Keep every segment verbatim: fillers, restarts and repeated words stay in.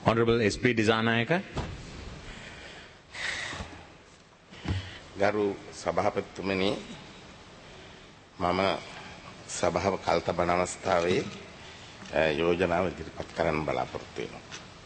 Honorable S P Disanayaka. ගරු සභාපතිතුමනි මම සභාව කල්තබන අවස්ථාවේ යෝජනාව ඉදිරිපත් කරන්න බලාපොරොත්තු වෙනවා.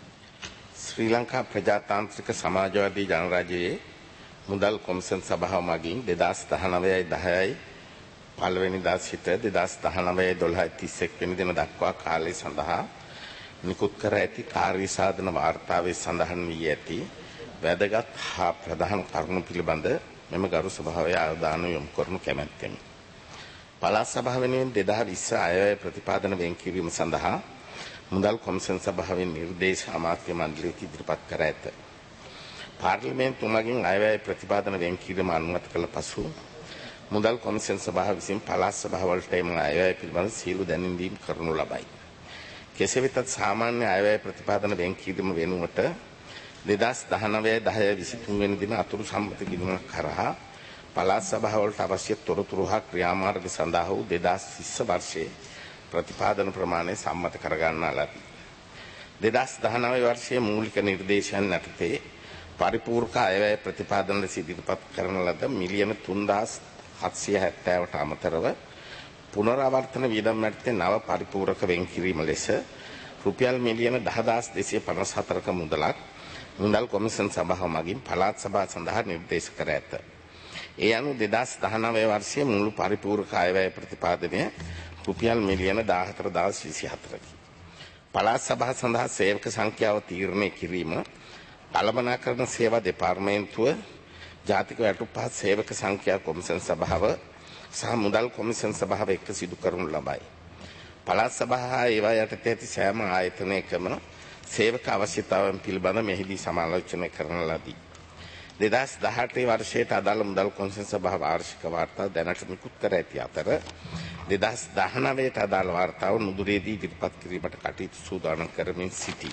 ශ්‍රී ලංකා ප්‍රජාතාන්ත්‍රික සමාජවාදී ජනරජයේ මුදල් කොමිසම් සභාව මගින් දෙදාස් දහනවයයි දහයයි පළවෙනිදා සිට දෙදාස් දහනවයයි දොළහයි තිස් එක් වෙනි දින දක්වා කාලය සඳහා නිකුත් කර ඇති කාර්ය සාධන වාර්තාවේ සඳහන් වී ඇති වැදගත් හා ප්‍රධාන කරුණු පිළිබඳ මෙම ගරු සභාවේ අවධානය යොමු කරනු කැමැත්තෙමි. පළාත් සභාව වෙනුවෙන් දෙදහස් විස්ස අයවැය ප්‍රතිපාදන වෙන් කිරීම සඳහා මුදල් කොමිසම් සභාවෙන් නිර්දේශ අමාත්‍ය මණ්ඩලයට ඉදිරිපත් කර ඇත. පාර්ලිමේන්තු මගින් අයවැය ප්‍රතිපාදන වෙන් කිරීම අනුමත කළ පසු මුදල් කොමිසම් සභාව විසින් පළාත් සභාවලට එම අයවැය පිළිබඳ සියලු දැනුම් දීම් කරනු ලබයි. කෙසේ වෙතත් සාමාන්‍ය අයවැය ප්‍රතිපාදන වෙන් කිරීම වෙනුවට දෙදාස් දහනවය දහය විසිතුන් වෙනි දින අතුරු සම්මත කිරීමක් කරහා පළාත් සභාවලට අවශ්‍ය තොරතුරු හා ක්‍රියාමාර්ග සඳහා වූ දෙදාස් විස්ස වර්ෂයේ ප්‍රතිපාදන ප්‍රමාණය සම්මත කර ගන්නා ලදී. දෙදාස් දහනවය වර්ෂයේ මූලික නිර්දේශයන් යටතේ පරිපූර්ණ අයවැය ප්‍රතිපාදන ලෙස ඉදිරිපත් කරන ලද මිලියන තුන්දාස් හත්සිය හැත්තෑවට අමතරව පුනරාවර්තන වියදම් යටතේ නව පරිපූර්ණක වෙන් කිරීම ලෙස රුපියල් මිලියන දහදාස් දෙසිය පනස් හතරක මුදලක් මුදල් කොමිසම් සභාව මගින් පළාත් සභාව සඳහා නිර්දේශ කර ඇත. ඒ අනුව දෙදාස් දහනවය වර්ෂයේ මුළු පරිපූර්ණක අයවැය ප්‍රතිපාදනය රුපියල් මිලියන දාහතර දහස් විසි හතරකි. පළාත් සභාව සඳහා සේවක සංඛ්‍යාව තීරණය කිරීම කළමනාකරණ සේවා දෙපාර්තමේන්තුව ජාතික වැටුප්පත් සේවක සංඛ්‍යා කොමිසම් සභාව සහ මුදල් කොමිසම් සභාව එක්ක සිදු කරනු ලබයි. පළාත් සභාව ඒවා යටතේ ඇති සෑම ආයතනයකම සේවක අවශ්‍යතාවන් පිළිබඳ මෙහිදී සමාලෝචනය කරන ලදී. දෙදාස් දහඅට වර්ෂයට අදාළ මුදල් කොමිසම් සභාව වාර්ෂික වාර්තාව දැනට නිකුත් කර ඇති අතර දෙදාස් දහනවයට අදාළ වාර්තාව නුදුරේදී ඉදිරිපත් කිරීමට කටයුතු සූදානම් කරමින් සිටී.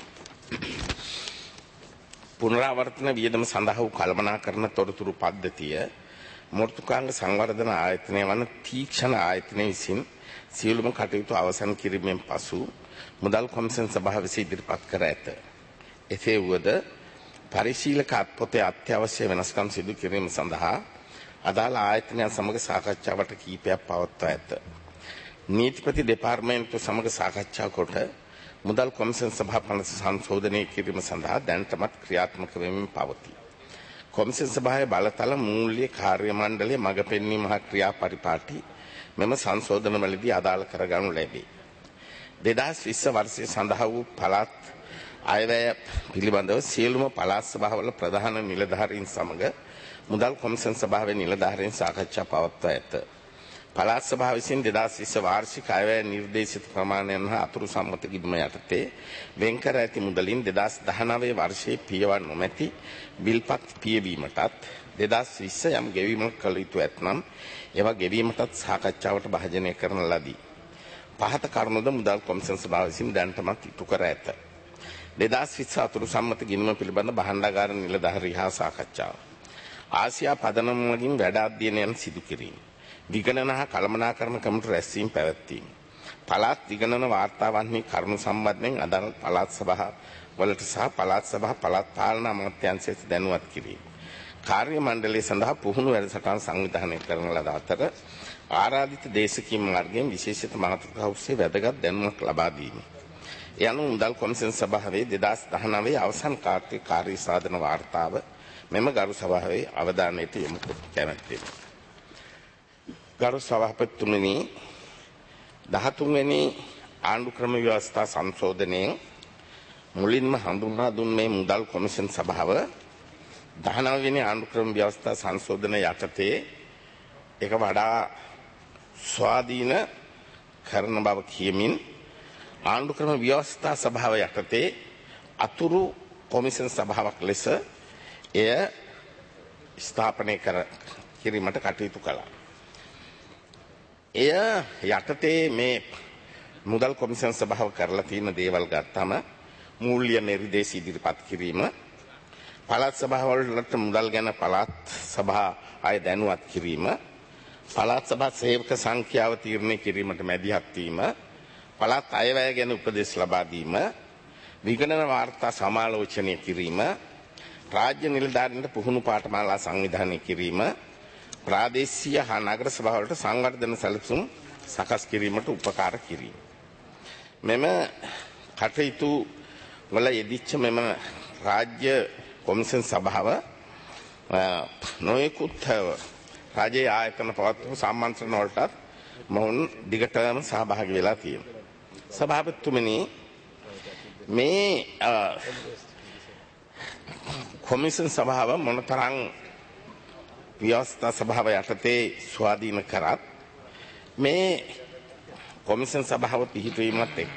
පුනරාවර්තන වියදම සඳහා වූ කළමනාකරණ තොරතුරු පද්ධතිය මෘතුකාංග සංවර්ධන ආයතනය වන තීක්ෂණ ආයතනය විසින් සියලුම කටයුතු අවසන් කිරීමෙන් පසු මුදල් කොමිසම් සභාව විසින් ඉදිරිපත් කර ඇත. එසේ වුවද පරිශීලක අත්පොතේ අත්‍යවශ්‍ය වෙනස්කම් සිදු කිරීම සඳහා අදාළ ආයතනයන් සමග සාකච්ඡාවට කීපයක් පවත්වා ඇත. නීතිපති දෙපාර්තමේන්තුව සමග සාකච්ඡා කොට මුදල් කොමිසම් සභාව පනත සංශෝධනය කිරීම සඳහා දැනටමත් ක්‍රියාත්මක වෙමින් පවතී. කොමිසම් සභාවේ බලතල මූල්‍ය කාර්ය මණ්ඩලයේ මඟ පෙන්වීම හා ක්‍රියා පරිපාටි මෙම සංශෝධනවලදී අදාළ කරගනු ලැබේ. දෙදාස් විස්ස වර්ෂයේ සඳහා වූ පළාත් අයවැය පිළිබඳව සියලුම පළාත් සභාවල ප්‍රධාන නිලධාරීන් සමග මුදල් කොමිසම් සභාවේ නිලධාරීන් සාකච්ඡා පවත්වා ඇත. පළාත් සභාව විසින් දෙදාස් විස්ස වාර්ෂික අයවැය නිර්දේශිත ප්‍රමාණයන් හා අතුරු සම්මත කිරීම යටතේ වෙන් කර ඇති මුදලින් දෙදාස් දහනවය වර්ෂයේ පියවන්න නොමැති බිල්පත් පියවීමටත් දෙදාස් විස්ස යම් ගෙවීමක් කළ යුතු ඇතනම් ඒවා ගෙවීමටත් සාකච්ඡාවට භාජනය කරන ලදී. පහත කරුණුද මුදල් කොමිසම් සභාව විසින් දැනටමත් ඉටු කර ඇත. දෙදාස් විස්ස අතුරු සම්මත ගිණුම පිළිබඳ භාණ්ඩාගාර නිලධාරී හා සාකච්ඡාව. ආසියා පදනම මගින් වැඩ අධ්‍යයනයන් සිදු කිරීම. විගණන හා කළමනාකරණ කමිටු රැස්වීම පැවැත්වීම. පළාත් විගණන වාර්තාවන්හි කරුණු සම්බන්ධයෙන් අදාළ පළාත් සභා වලට සහ පළාත් සභා පළාත් පාලන අමාත්‍යාංශයට දැනුවත් කිරීම. කාර්ය මණ්ඩලය සඳහා පුහුණු වැඩසටහන් සංවිධානය කරන ලද අතර ආරාධිත දේශකීම් මාර්ගයෙන් විශේෂිත මාතෘකා ඔස්සේ වැදගත් දැනුමක් ලබා දීම. ඒ අනුව මුදල් කොමිසම් සභාවේ දෙදාස් දහනවය අවසන් කාර්ය කාර්ය සාධන වාර්තාව මෙම ගරු සභාවේ අවධානයට යොමු කර කැමැත්තෙමි. ගරු සභාපතිතුමනි, දහතුන් වෙනි ආණ්ඩු ක්‍රම ව්‍යවස්ථා සංශෝධනයෙන් මුලින්ම හඳුන්වා දුන් මේ මුදල් කොමිසම් සභාව දහනවය වෙනි ආණ්ඩු ක්‍රම ව්‍යවස්ථා සංශෝධන යටතේ එක වඩා ස්වාධීන කරන බව කියමින් ආණ්ඩු ක්‍රම ව්‍යවස්ථා සභාව යටතේ අතුරු කොමිසම් සභාවක් ලෙස එය ස්ථාපනය කර කිරීමට කටයුතු කළා. එය යටතේ මේ මුදල් කොමිසම් සභාව කරලා තියෙන දේවල් ගත්තම මූල්‍ය නිර්දේශ ඉදිරිපත් කිරීම, පළාත් සභාවලට මුදල් ගැන පළාත් සභා අය දැනුවත් කිරීම, පළාත් සභා සේවක සංඛ්‍යාව තීරණය කිරීමට මැදිහත් වීම, පළාත් අයවැය ගැන උපදෙස් ලබා දීම, විගණන වාර්තා සමාලෝචනය කිරීම, රාජ්‍ය නිලධාරීන්ට පුහුණු පාඨමාලා සංවිධානය කිරීම, ප්‍රාදේශීය හා නගර සභාවලට සංවර්ධන සැලසුම් සකස් කිරීමට උපකාර කිරීම. මෙම කටයුතු වල යෙදිච්ච මෙම රාජ්‍ය කොමිෂන් සභාව නොයෙකුත් රාජ්‍ය ආයතන පවත්වපු සම්මන්ත්‍රණ වලටත් මොහොන් දිගටම සහභාගී වෙලා තියෙනවා. සභාපතිතුමනි, මේ කොමිෂන් සභාව මොනතරම් ව්‍යවස්ථා සභාව යටතේ ස්වාධීන කරත් මේ කොමිෂන් සභාව පිහිටවීමත් එක්ක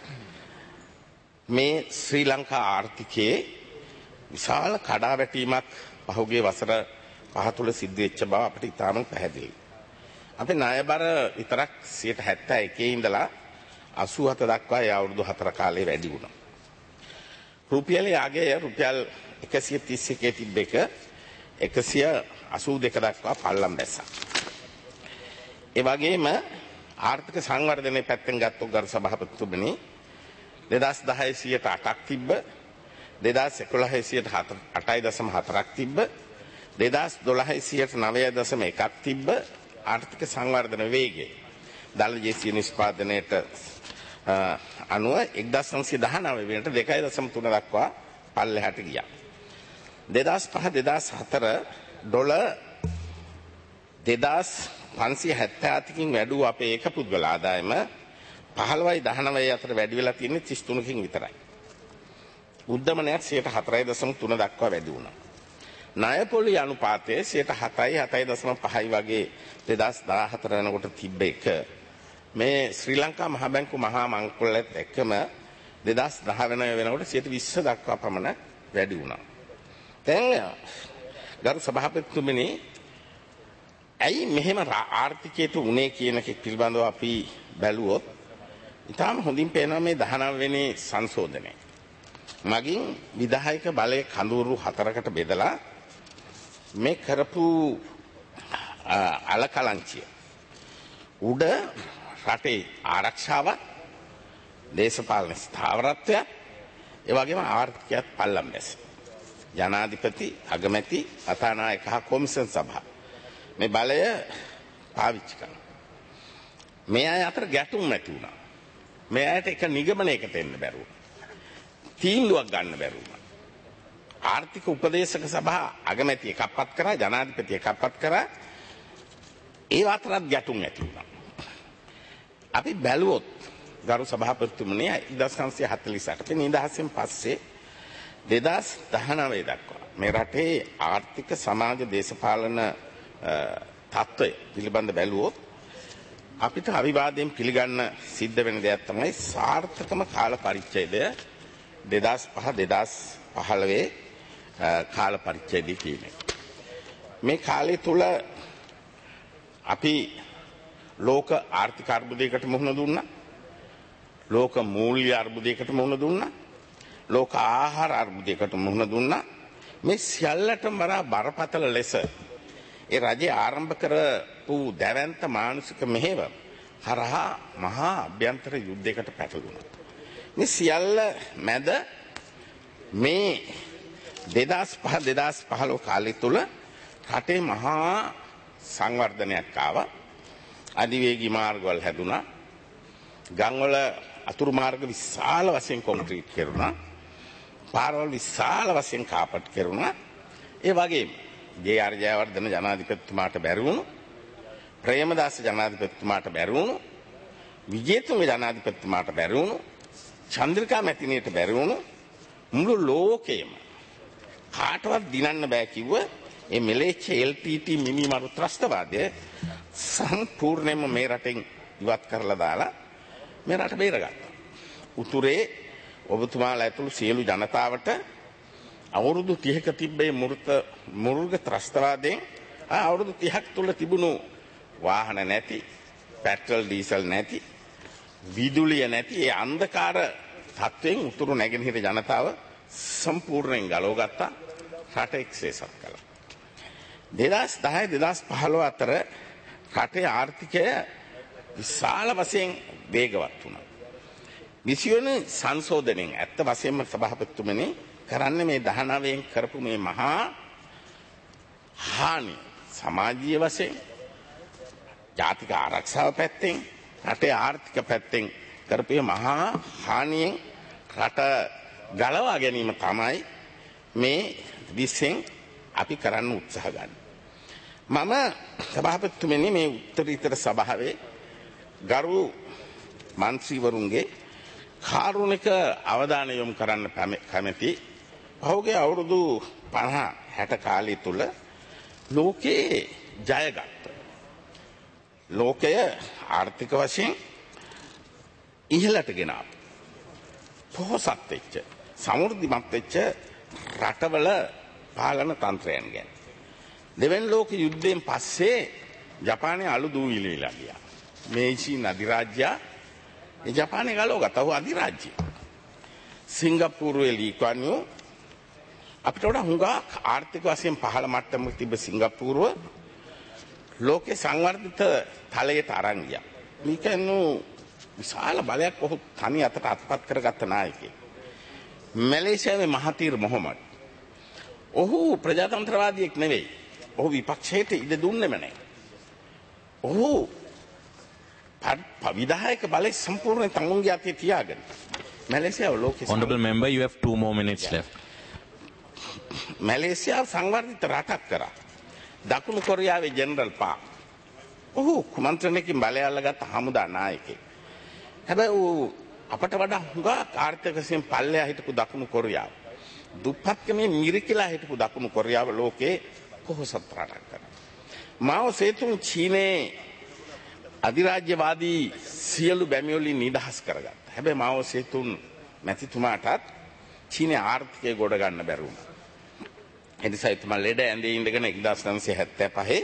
මේ ශ්‍රී ලංකා ආර්ථිකයේ විශාල කඩාවැටීමක් පහුගිය වසර පහ තුළ සිද්ධ වෙච්ච බව අපිට ඉතාම පැහැදිලියි. අපේ ණයබර විතරක් සියයට හැත්තෑ එකේ ඉඳලා අසූ හත දක්වා ඒ අවුරුදු හතර කාලේ වැඩි වුණා. රුපියලේ අගය රුපියල් එකසිය තිස් එකේ තිබ්බ එක එකසිය අසූ දෙක දක්වා පල්ලම් බැස්සා. ඒ වගේම ආර්ථික සංවර්ධනයේ පැත්තෙන් ගත්තොත් ගරු සභාපතිතුමනි, දෙදහස් දහය සියයට අටක් තිබ්බ, දෙදහස් එකොළහ සියයට අටයි දශම හතරක් තිබ්බ, දෙදහස් දොළහ සියයට නවය දශම එකක් තිබ්බ ආර්ථික සංවර්ධන වේගය. දල දේශීය නිෂ්පාදනයට අනුව එක්දහස් නවසිය දහනවය වෙනට දෙකයි දශම තුන දක්වා පල්ලෙහාට ගියා. දෙදහස් පහ දෙදහස් හතර ඩොලර් දෙදහස් පන්සිය හැත්තෑ අටකින් වැඩි වූ අපේ ඒක පුද්ගල ආදායම පහළොවයි දහනවය අතර වැඩි වෙලා තියෙන්නේ තිස් තුනකින් විතරයි. උද්දමනයක් සියයට හතරයි දශම තුන දක්වා වැඩි වුණා. ණය පොලි අනුපාතය සියයට හතයි හතයි දශම පහයි වගේ දෙදහස් දාහතර වෙනකොට තිබ්බ එක මේ ශ්‍රී ලංකා මහ බැංකු මහා මංකුලත් එක්කම දෙදහස් දහ වෙනකොට සියයට විස්ස දක්වා පමණ වැඩි වුණා. දැන් ගරු සභාපතිතුමනි, ඇයි මෙහෙම ආර්ථිකයට උනේ කියන එක පිළිබඳව අපි බැලුවොත් ඉතාම හොඳින් පේනවා මේ දහනවය වෙනි සංශෝධනය. මගින් විධායක බලය කඳවුරු හතරකට බෙදලා මේ කරපු අලකලංචිය උඩ රටේ ආරක්ෂාවත්, දේශපාලන ස්ථාවරත්වයක්, ඒ වගේම ආර්ථිකයත් පල්ලම් බැස. ජනාධිපති, අගමැති, කතානායක හා කොමිෂන් සභාව මේ බලය පාවිච්චි කරනවා. මේ අය අතර ගැටුම් නැති වුණා. මේ අයට එක නිගමනයකට එන්න බැරුව. තීන්දුවක් ගන්න බැරුව. ආර්ථික උපදේශක සභා අගමැති එකක්පත් කරා, ජනාධිපති එකක්පත් කරා. ඒ අතරත් ගැටුම් ඇති වුණා. අපි බැලුවොත් ගරු සභාපතිතුමනි, එක්දහස් නවසිය හතළිස් අට නිදහසෙන් පස්සේ දෙදහස් දහනවය දක්වා මේ රටේ ආර්ථික, සමාජ, දේශපාලන තත්ත්වය පිළිබඳ බැලුවොත් අපිට අවිවාදයෙන් පිළිගන්න සිද්ධ වෙන දෙයක් තමයි සාර්ථකම කාල පරිච්ඡේදය දෙදහස් පහ දෙදහස් පහළොව කාල පරිච්ඡේදය කියන්නේ. මේ කාලය තුල අපි ලෝක ආර්ථික අර්බුදයකට මුහුණ දුන්නා. ලෝක මූල්‍ය අර්බුදයකට මුහුණ දුන්නා. ලෝක ආහාර අර්බුදයකට මුහුණ දුන්නා. මේ සියල්ලටම වඩා බරපතල ලෙස ඒ රජය ආරම්භ කරපු දැවැන්ත මානසික මෙහෙව හරහා මහා අභ්‍යන්තර යුද්ධයකට පැටළුණා. මේ සියල්ල මැද මේ දෙදහස් පහ දෙදහස් පහළොව කාලය තුල රටේ මහා සංවර්ධනයක් ආවා. අධිවේගී මාර්ගවල හැදුනා. ගම්වල අතුරු මාර්ග විශාල වශයෙන් කොන්ක්‍රීට් කෙරුණා. පාරවල් විශාල වශයෙන් කාපට් කෙරුණා. ඒ වගේම ජේ ආර් ජයවර්ධන ජනාධිපතිතුමාට බැරි වුණු, ප්‍රේමදාස ජනාධිපතිතුමාට බැරි වුණු, විජේතුංග ජනාධිපතිතුමාට බැරි වුණු, චන්ද්‍රිකා මැතිණියට බැරි වුණු මුළු ලෝකෙම කාටවත් දිනන්න බෑ කිව්ව ඒ මෙලේච්ච එල් ටී ටී මිනිමරු ත්‍රස්තවාදය සම්පූර්ණයෙන්ම මේ රටෙන් ඉවත් කරලා දාලා මේ රට බේරගත්තා. උතුරේ ඔබතුමාලා ඇතුළු සියලු ජනතාවට අවුරුදු තිහක තිබ්බේ මෘත මුර්ග ත්‍රස්තවාදයෙන් අවුරුදු තිහක් තුල තිබුණු වාහන නැති, පෙට්‍රල් ඩීසල් නැති, විදුලිය නැති ඒ අන්ධකාර තත්වයෙන් උතුරු නැගෙනහිර ජනතාව සම්පූර්ණයෙන් ගලවගත්තා. රට එක්සේසත් කළා. දෙදහස් දහය දෙදහස් පහළොව අතර රටේ ආර්ථිකය විශාල වශයෙන් වේගවත් වුණා. විසිවෙනි සංශෝධනයෙන් ඇත්ත වශයෙන්ම සභාපතිතුමනි කරන්නේ මේ දහනවයෙන් කරපු මේ මහා හානි සමාජීය වශයෙන් ජාතික ආරක්ෂාව පැත්තෙන් රටේ ආර්ථික පැත්තෙන් කරපු මහා හානියෙන් රට ගලවා ගැනීම තමයි මේ විශ්ෙන් අපි කරන්න උත්සාහ ගන්න. මම සභාපතිතුමනි මේ උත්තරීතර සභාවේ ගරු මන්ත්‍රීවරුන්ගේ කාරුණික අවධානය යොමු කරන්න කැමැති. පහුගිය අවුරුදු පනහ හැට කාලය තුල ලෝකයේ ජයගත්ත ලෝකය ආර්ථික වශයෙන් ඉහළට ගෙන ආපු පොහොසත් වෙච්ච සමෘද්ධිමත් වෙච්ච රටවල පාලන තන්ත්‍රයන් ගැන දෙවැනි ලෝක යුද්ධයෙන් පස්සේ ජපානයේ අලු දූවිලි වෙලා ගියා. මේචි අධිරාජ්‍යය ඒ ජපානයේ ගලවගත්තා. ඔහු අධිරාජ්‍යය. සිංගප්පූරුවේ ලී කුවන් යූ අපිට වඩා හුඟක් ආර්ථික වශයෙන් පහළ මට්ටමක තිබ්බ සිංගප්පූරුව ලෝකේ සංවර්ධිත තලයට අරන් ගියා. මේකනු විශාල බලයක් ඔහු තනි අතට අත්පත් කරගත්ත නායකයෙක්. මැලේසියාවේ මහතීර් මොහොමඩ්. ඔහු ප්‍රජාතන්ත්‍රවාදියෙක් නෙවෙයි. ඔහු විපක්ෂයට ඉඩ දුන්නෙම නැහැ. ඔහු විධායක බලය සම්පූර්ණ තමුන්ගේ අතේ තියාගෙන මැලේසියාව ලෝකෙ Honorable member, you have two more minutes yeah. left. මැලේසියාව සංවර්ධිත රටක් කරා. දකුණු කොරියාවේ ජෙනරල් පා ඔහු කුමන්ත්‍රණයකින් බලය අල්ලගත් හමුදා නායකයෙක්. හැබැයි ඌ අපට වඩා හුඟක් ආර්ථික වශයෙන් පල්ලෙහා හිටපු දකුණු කොරියාව. දුප්පත්කමේ මිරිකිලා හිටපු දකුණු කොරියාව ලෝකේ පොහොසත් රටක් කරා. මාෝ සේතුන් චීනයේ අධිරාජ්‍යවාදී සියලු බැමි වලින් නිදහස් කරගත්තා. හැබැයි මාෝ සේතුන් මැතිතුමාටත් චීනයේ ආර්ථිකය ගොඩ ගන්න බැරි වුණා. එනිසා එතුමා ලෙඩ ඇඳේ ඉඳගෙන එක්දාස් නවසිය හැත්තෑ පහේ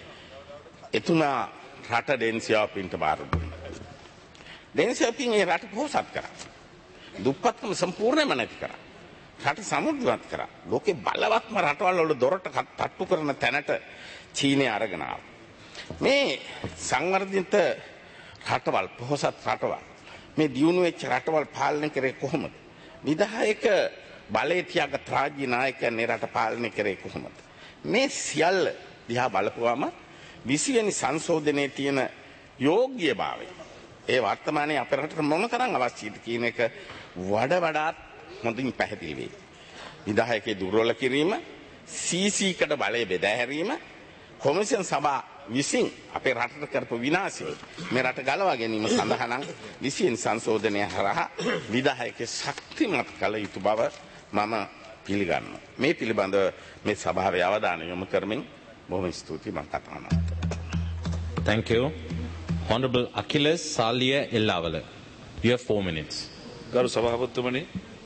එතුමා රට ඩෙන් සියාපින්ට බාර දුන්නා. ඩෙන් සියාපින් ඒ රට පොහොසත් කරා. දුප්පත්කම සම්පූර්ණයෙන්ම නැති කරා. රට සමෘද්ධිමත් කරා. ලෝකේ බලවත්ම රටවල් වල දොරට තට්ටු කරන තැනට චීනය අරගෙන ආවා. මේ සංවර්ධිත රටවල් පොහොසත් රටවල් මේ දියුණු වෙච්ච රටවල් පාලනය කරේ කොහොමද? විධායක බලය තියාගත් රාජ්‍ය නායකයන් මේ රට පාලනය කරේ කොහොමද? මේ සියල්ල දිහා බලපුවාම විසිවෙනි සංශෝධනයේ තියෙන යෝග්‍යභාවය ඒ වර්තමානයේ අපේ රටට මොනතරම් අවශ්‍යද කියන එක වඩා වඩාත් හොඳින් පැහැදිලි වෙයි. විධායකයේ දුර්වල කිරීම, සීසීකට බලය බෙදා හැරීම, කොමිෂන් සභා විසින් අපේ රටට කරපු විනාශය මේ රට ගලවා ගැනීම සඳහා නම් විසින් සංශෝධනය හරහා විධායකයේ ශක්තිමත් කළ යුතු බව මම පිළිගන්නවා. මේ පිළිබඳව මේ සභාවේ අවධානය යොමු කරමින් බොහොම ස්තුතියි මම කතා කරනවා. Thank you. Honorable Achilles Salia Ellawala. You have four minutes. ගරු සභාපතිතුමනි,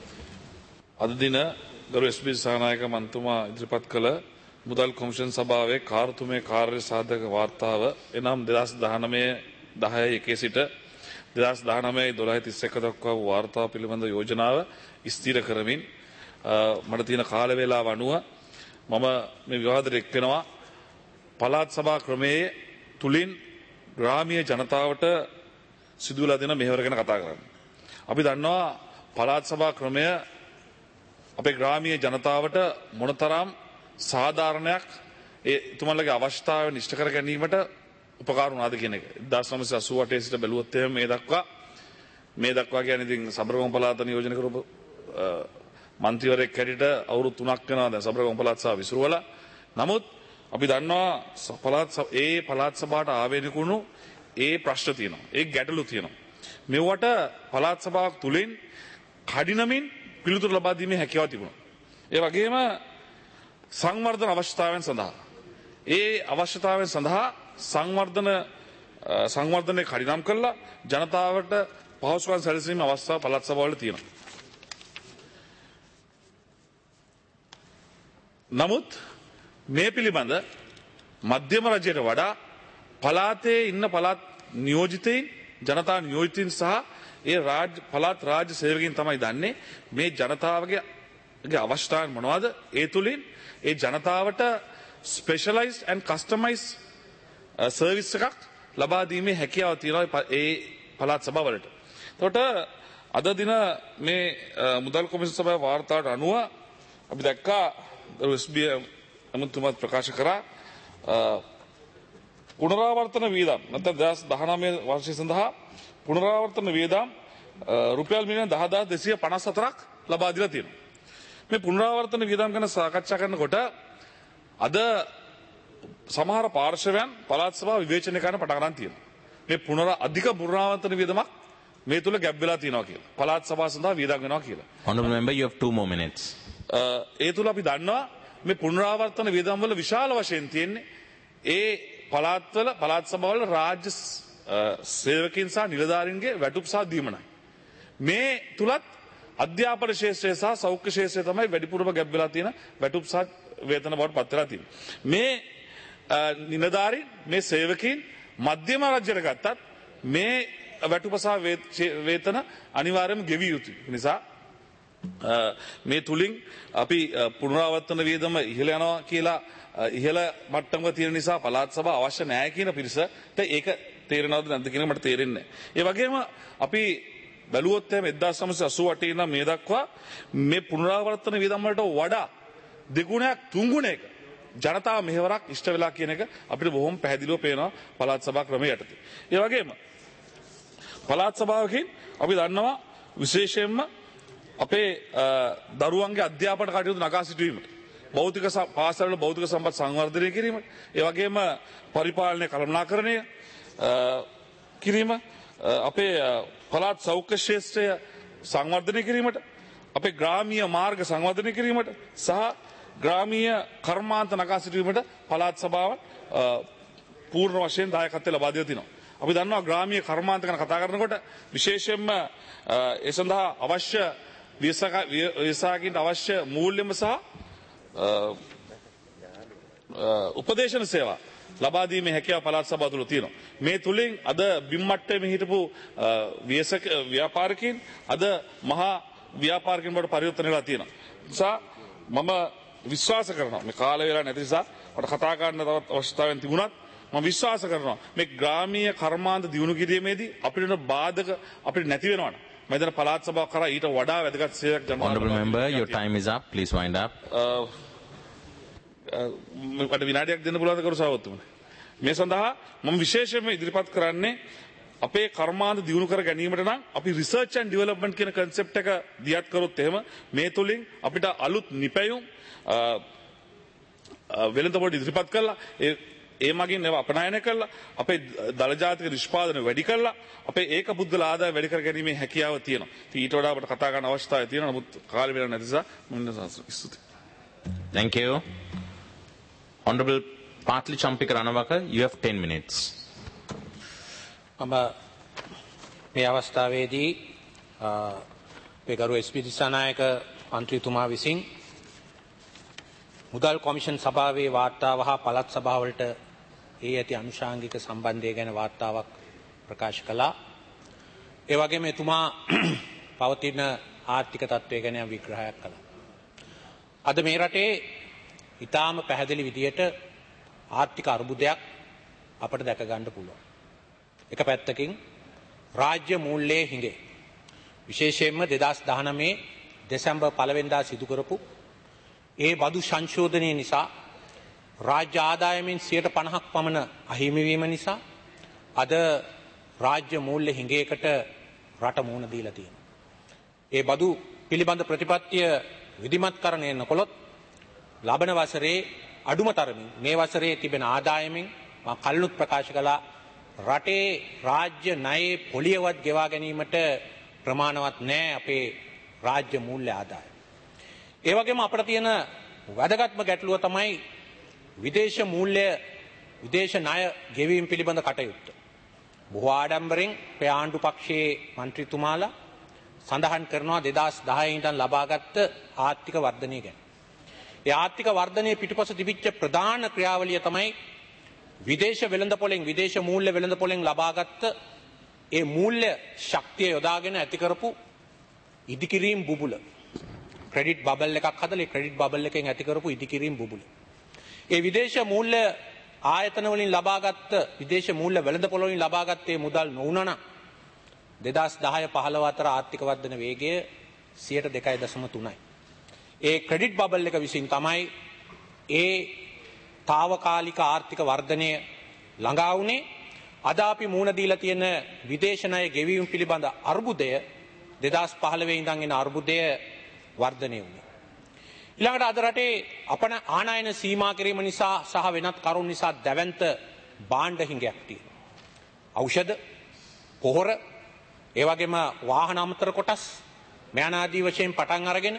අද දින ගරු එස් බී සානායක මන්තුමා ඉදිරිපත් කළ මුදල් කොමිෂන් සභාවේ කාර්තුමේ කාර්ය සාධක වාර්තාව එනම් දෙදහස් දහනවය දහය එකේ සිට දෙදහස් දහනවය දොළහ තිස් එක දක්වා වූ වාර්තාව පිළිබඳ යෝජනාව ස්ථිර කරමින් මට තියෙන කාල වේලාව අනුව මම මේ විවාදයට එක් වෙනවා. පළාත් සභා ක්‍රමයේ තුලින් ග්‍රාමීය ජනතාවට සිදුවලා දෙන මෙහෙවර ගැන කතා කරන්න. අපි දන්නවා පළාත් සභා ක්‍රමය අපේ ග්‍රාමීය ජනතාවට මොනතරම් සාධාරණයක් ඒ තුමන්ලගේ අවශ්‍යතාවය නිෂ්ඨ කර ගැනීමට උපකාර වුණාද කියන එක. එක්දාස් නවසිය අසූ අටේ සිට බැලුවොත් එහෙම මේ දක්වා මේ දක්වා කියන්නේ ඉතින් සබරගම පළාත නියෝජනය කරපු මන්ත්‍රීවරයෙක් හැටියට අවුරුදු තුනක් වෙනවා දැන් සබරගම පළාත් සභාව විසිරුවලා. නමුත් අපි දන්නවා පළාත් ඒ පළාත් සභාවට ආවේනිකුණු ඒ ප්‍රශ්න තියෙනවා. ඒ ගැටලු තියෙනවා. මෙවට පළාත් සභාවක් තුලින් කඩිනමින් පිළිතුරු ලබා දීමේ හැකියාව තිබුණා. ඒ වගේම සංවර්ධන අවශ්‍යතාවයන් සඳහා ඒ අවශ්‍යතාවයන් සඳහා සංවර්ධන සංවර්ධනයේ කඩිනම් කළා ජනතාවට පහසුකම් සැලසීමේ අවස්ථාව පළාත් සභාවල තියෙනවා. නමුත් මේ පිළිබඳ මධ්‍යම රජයට වඩා පළාතේ ඉන්න පළාත් නියෝජිතයින් ජනතා නියෝජිතයින් සහ ඒ රාජ්‍ය පළාත් රාජ්‍ය සේවකයන් තමයි දන්නේ මේ ජනතාවගේ අවශ්‍යතාවයන් මොනවද. ඒ තුලින් ඒ ජනතාවට ස්පෙෂලයිස්ඩ් ඇන්ඩ් කස්ටමයිස් සර්විස් එකක් ලබා දීමේ හැකියාව තියෙනවා ඒ පළාත් සභාවලට. එතකොට අද දින මේ මුදල් කොමිසම සභාවේ වාර්තාවට අනුව අපි දැක්කා එස්.බී. අමතුමත් ප්‍රකාශ කරා පුනරාවර්තන වියදම් නැත්නම් දෙදාස් දහනවය වර්ෂය සඳහා පුනරාවර්තන වියදම් රුපියල් මිලියන දහදාස් දෙසිය පනස් හතරක් ලබා දීලා තියෙනවා. මේ පුනරාවර්තන වියදම් ගැන සාකච්ඡා කරනකොට අද සමහර පාර්ශවයන් පළාත් සභාව විවේචනය කරන්න පටන් ගන්න තියෙනවා. මේ පුනර අධික පුනරාවර්තන වියදමක් මේ තුල ගැබ් වෙලා තියෙනවා කියලා. පළාත් සභාව සඳහා වියදම් වෙනවා කියලා. Honorable member, you have two more minutes. ඒ තුල අපි දන්නවා මේ පුනරාවර්තන වියදම් වල විශාල වශයෙන් තියෙන්නේ ඒ පළාත්වල පළාත් සභාවල රාජ්‍ය සේවකයන් සහ නිලධාරීන්ගේ වැටුප් සහ දීමනයි. මේ තුලත් අධ්‍යාපන ශාස්ත්‍රය සහ සෞඛ්‍ය ශාස්ත්‍රය තමයි වැඩිපුරම ගැබ් වෙලා තියෙන වැටුප් සහ වේතන බවට පත් වෙලා තියෙන්නේ. මේ නිලධාරීන් මේ සේවකයන් මධ්‍යම රජයට ගත්තත් මේ වැටුප සහ වේතන අනිවාර්යයෙන්ම ගෙවිය යුතුයි. ඒ නිසා මේ තුලින් අපි පුනරාවර්තන වියදම ඉහළ යනවා කියලා ඉහළ මට්ටමක තියෙන නිසා පළාත් සභාව අවශ්‍ය නැහැ කියන පිරිසට ඒක තේරෙනවද නැද්ද කියන එක මට තේරෙන්නේ නැහැ. ඒ වගේම අපි බැලුවොත් එහෙම එක්දාස් නවසිය අසූ අටේ ඉඳන් මේ දක්වා මේ පුනරාවර්තන වියදම් වලට වඩා දෙගුණයක් තුන්ගුණයක ජනතාව මෙහෙවරක් ඉෂ්ට වෙලා කියන එක අපිට බොහොම පැහැදිලිව පේනවා පළාත් සභා ක්‍රමයේ යටතේ. ඒ වගේම පළාත් සභාවකින් අපි දන්නවා විශේෂයෙන්ම අපේ දරුවන්ගේ අධ්‍යාපන කටයුතු නගා සිටුවීමට භෞතික පාසල්වල භෞතික සම්පත් සංවර්ධනය කිරීමට ඒ වගේම පරිපාලනය කළමනාකරණය කිරීම අපේ පළාත් සෞඛ්‍ය ශාස්ත්‍රය සංවර්ධනය කිරීමට අපේ ග්‍රාමීය මාර්ග සංවර්ධනය කිරීමට සහ ග්‍රාමීය කර්මාන්ත නගා සිටුවීමට පළාත් සභාව පූර්ණ වශයෙන් දායකත්වය ලබා දීලා තිනවා. අපි දන්නවා ග්‍රාමීය කර්මාන්ත ගැන කතා කරනකොට විශේෂයෙන්ම ඒ සඳහා අවශ්‍ය වියසාකින්ට අවශ්‍ය මූල්‍යම සහ උපදේශන සේවා ලබා දීමේ හැකියාව පළාත් සභාව තුළ තියෙනවා. මේ තුලින් අද බිම් මට්ටමේ හිටපු වියසක ව්‍යාපාරිකයින් අද මහා ව්‍යාපාරිකයින් බවට පරිවර්තන වෙලා තියෙනවා. නිසා මම විශ්වාස කරනවා මේ කාල වේලා නැති නිසා මට කතා කරන්න තවත් අවශ්‍යතාවයන් තිබුණත් මම විශ්වාස කරනවා මේ ග්‍රාමීය කර්මාන්ත දියුණු කිරීමේදී අපිට බාධක අපිට නැති වෙනවනේ. මම දැන් පළාත් සභාව කරා ඊට වඩා වැදගත් සේවයක් ජනතාවට. Honorable member, your time is up. Please wind up. මට විනාඩියක් දෙන්න පුළුවන්ද කරු සහෝදරතුමනි? මේ සඳහා මම විශේෂයෙන්ම ඉදිරිපත් කරන්නේ අපේ කර්මාන්ත දියුණු කර ගැනීමට නම් අපි රිසර්ච් ඇන්ඩ් ඩෙවලොප්මන්ට් කියන concept එක දියත් කරොත් එහෙම මේ තුලින් අපිට අලුත් නිපැයුම් වෙළඳපොළ ඉදිරිපත් කළා ඒ ඒ මගින් ඒවා අපනයනය කළා අපේ දල ජාතික නිෂ්පාදන වැඩි කළා අපේ ඒක පුද්ගල ආදාය වැඩි කර ගැනීමේ හැකියාව තියෙනවා. ඊට වඩා අපිට කතා කරන්න අවශ්‍යතාවය තියෙනවා. නමුත් කාලය වෙන නැති නිසා මම ස්තුතියි. Thank you. Honorable Partly Champika Ranawaka, you have ten minutes. මම මේ අවස්ථාවේදී අපේ ගරු එස්.පී. දිසානායක මන්ත්‍රීතුමා විසින් මුදල් කොමිෂන් සභාවේ වාර්තාව හා පළාත් සභාවලට ඒ ඇති අනුශාංගික සම්බන්ධය ගැන වාර්තාවක් ප්‍රකාශ කළා. ඒ වගේම එතුමා පවතින ආර්ථික තත්ත්වය ගැන විග්‍රහයක් කළා. අද මේ රටේ ඉතාම පැහැදිලි විදියට ආර්ථික අර්බුදයක් අපට දැක ගන්න පුළුවන්. එක පැත්තකින් රාජ්‍ය මූල්‍යයේ හිඟේ. විශේෂයෙන්ම දෙදාස් දහනවය දෙසැම්බර් පළවෙනිදා සිදු කරපු ඒ බදු සංශෝධනය නිසා රාජ්‍ය ආදායමෙන් සියයට පනහක් පමණ අහිමි වීම නිසා අද රාජ්‍ය මූල්‍ය හිඟයකට රට මුහුණ දීලා තියෙනවා. ඒ බදු පිළිබඳ ප්‍රතිපත්තිය විධිමත්කරණය නොකළොත් ලබන වසරේ අඩුම තරමින් මේ වසරේ තිබෙන ආදායමෙන් මා කල්නුත් ප්‍රකාශ කළා රටේ රාජ්‍ය ණයේ පොලියවත් ගෙවා ගැනීමට ප්‍රමාණවත් නැහැ අපේ රාජ්‍ය මූල්‍ය ආදායම. ඒ වගේම අපිට තියෙන වැදගත්ම ගැටලුව තමයි විදේශ මූල්‍ය විදේශ ණය ගෙවීම පිළිබඳ කටයුත්ත. බොහෝ ආඩම්බරෙන් අපේ ආණ්ඩු පක්ෂයේ മന്ത്രിතුමාලා සඳහන් කරනවා දෙදාස් දහය ඉඳන් ලබාගත් ආර්ථික වර්ධනය ගැන. ඒ ආර්ථික වර්ධනයේ පිටුපස තිබිච්ච ප්‍රධාන ක්‍රියාවලිය තමයි විදේශ වෙළඳපොළෙන් විදේශ මූල්‍ය වෙළඳපොළෙන් ලබාගත් ඒ මූල්‍ය ශක්තිය යොදාගෙන ඇති කරපු ඉදිකිරීම් බුබුල. ක්‍රෙඩිට් බබල් එකක් හදලා ඒ ක්‍රෙඩිට් බබල් එකෙන් ඇති කරපු ඉදිකිරීම් බුබුල. ඒ විදේශ මූල්‍ය ආයතන වලින් ලබාගත් විදේශ මූල්‍ය වෙළඳපොළ වලින් ලබාගත් ඒ මුදල් නොවුනනම් දෙදස් දහය පහළොව අතර ආර්ථික වර්ධන වේගය සියයට දෙකයි දශම තුනයි. ඒ ක්‍රෙඩිට් බබල් එක විසින් තමයි ඒ తాවකාලික ආර්ථික වර්ධනය ළඟා වුණේ. අද අපි මුහුණ දීලා තියෙන විදේශ ණය ගෙවීම පිළිබඳ අර්බුදය දෙදස් පහළොව ඉඳන් එන අර්බුදය වර්ධනය වුණේ. ඊළඟට අද රටේ අපන ආනයන සීමා කිරීම නිසා සහ වෙනත් කරුණු නිසා දැවැන්ත භාණ්ඩ හිඟයක් තියෙනවා. ඖෂධ, පොහොර, ඒ වගේම වාහන අමතර කොටස් මෑනාදී වශයෙන් පටන් අරගෙන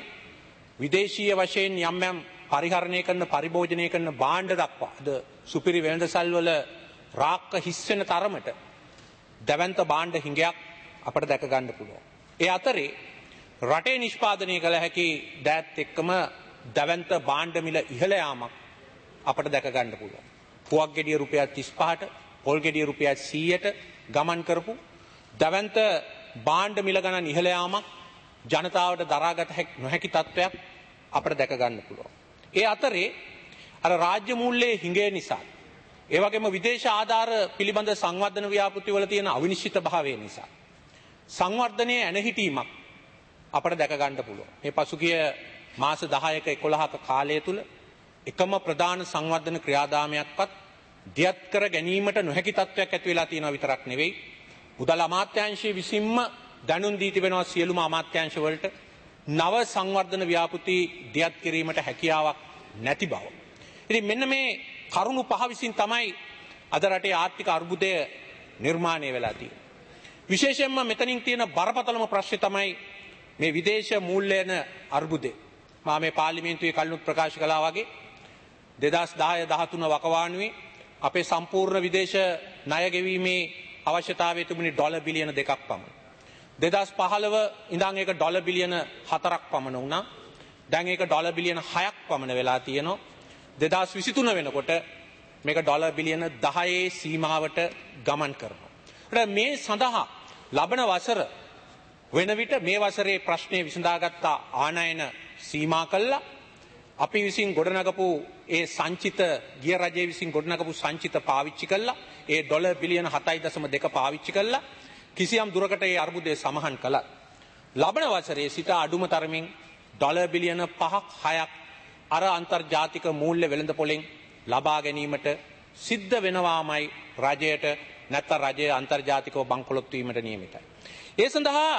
විදේශීය වශයෙන් යම් යම් පරිහරණය කරන පරිභෝජනය කරන භාණ්ඩ දක්වා අද සුපිරි වෙළඳසල් වල රාක්ක හිස් වෙන තරමට දැවැන්ත භාණ්ඩ හිඟයක් අපට දැක ගන්න පුළුවන්. ඒ අතරේ රටේ නිෂ්පාදනය කළ හැකි දෑත් එක්කම දැවැන්ත භාණ්ඩ මිල ඉහළ යාමක් අපට දැක ගන්න පුළුවන්. පුවක් ගෙඩිය රුපියල් තිස් පහට, පොල් ගෙඩිය රුපියල් සීයට ගමන් කරපු දැවැන්ත භාණ්ඩ මිල ගණන් ඉහළ යාමක් ජනතාවට දරාගත නොහැකි තත්ත්වයක් අපට දැක ගන්න පුළුවන්. ඒ අතරේ අර රාජ්‍ය මූල්‍යයේ හිඟය නිසා, ඒ වගේම විදේශ ආධාර පිළිබඳ සංවර්ධන ව්‍යාපෘතිවල තියෙන අවිනිශ්චිත භාවය නිසා සංවර්ධනයේ ඇනහිටීමක් අපට දැක ගන්න පුළුවන්. මේ පසුගිය මාස දහයක එකොළහක කාලය තුල එකම ප්‍රධාන සංවර්ධන ක්‍රියාදාමයක්වත් දියත් කර ගැනීමට නොහැකි තත්ත්වයක් ඇති වෙලා තියෙනවා විතරක් නෙවෙයි, මුදල් අමාත්‍යාංශයේ විසින්ම දැනුම් දී තිබෙනවා සියලුම අමාත්‍යාංශ වලට නව සංවර්ධන ව්‍යාපෘති දියත් කිරීමට හැකියාවක් නැති බව. ඉතින් මෙන්න මේ කරුණු පහ විසින් තමයි අද රටේ ආර්ථික අර්බුදය නිර්මාණය වෙලා තියෙන්නේ. විශේෂයෙන්ම මෙතනින් තියෙන බරපතලම ප්‍රශ්නේ තමයි මේ විදේශ මූල්‍යන අර්බුදය. මා මේ පාර්ලිමේන්තුවේ කලිනුත් ප්‍රකාශ කළා වගේ දෙදස් දහය දහතුන වකවානුවේ අපේ සම්පූර්ණ විදේශ ණය ගෙවීමේ අවශ්‍යතාවය තිබුණේ ඩොලර් බිලියන දෙකක් පමණ. දෙදස් පහළොව ඉඳන් ඒක ඩොලර් බිලියන හතරක් පමණ වුණා. දැන් ඒක ඩොලර් බිලියන හයක් පමණ වෙලා තියෙනවා. දෙදස් විසිතුන වෙනකොට මේක ඩොලර් බිලියන දහයේ සීමාවට ගමන් කරනවා. මේ සඳහා ලබන වසර වෙන විට මේ වසරේ ප්‍රශ්නය විසඳාගත්ත ආනයන සීමා කළා. අපි විසින් ගොඩනගපු ඒ සංචිත ගිය රජයේ විසින් ගොඩනගපු සංචිත පාවිච්චි කළා. ඒ ඩොලර් බිලියන හතයි දශම දෙක පාවිච්චි කළා. කිසියම් දුරකට ඒ අර්බුදය සමහන් කළා. ලබන වසරේ සිට අඩුම තරමින් ඩොලර් බිලියන පහක් හයක් අර අන්තර්ජාතික මූල්‍ය වෙළඳපොලෙන් ලබා ගැනීමට සිද්ධ වෙනවාමයි රජයට, නැත්නම් රජය අන්තර්ජාතිකව බංකොලොත් වීමට නියමිතයි. ඒ සඳහා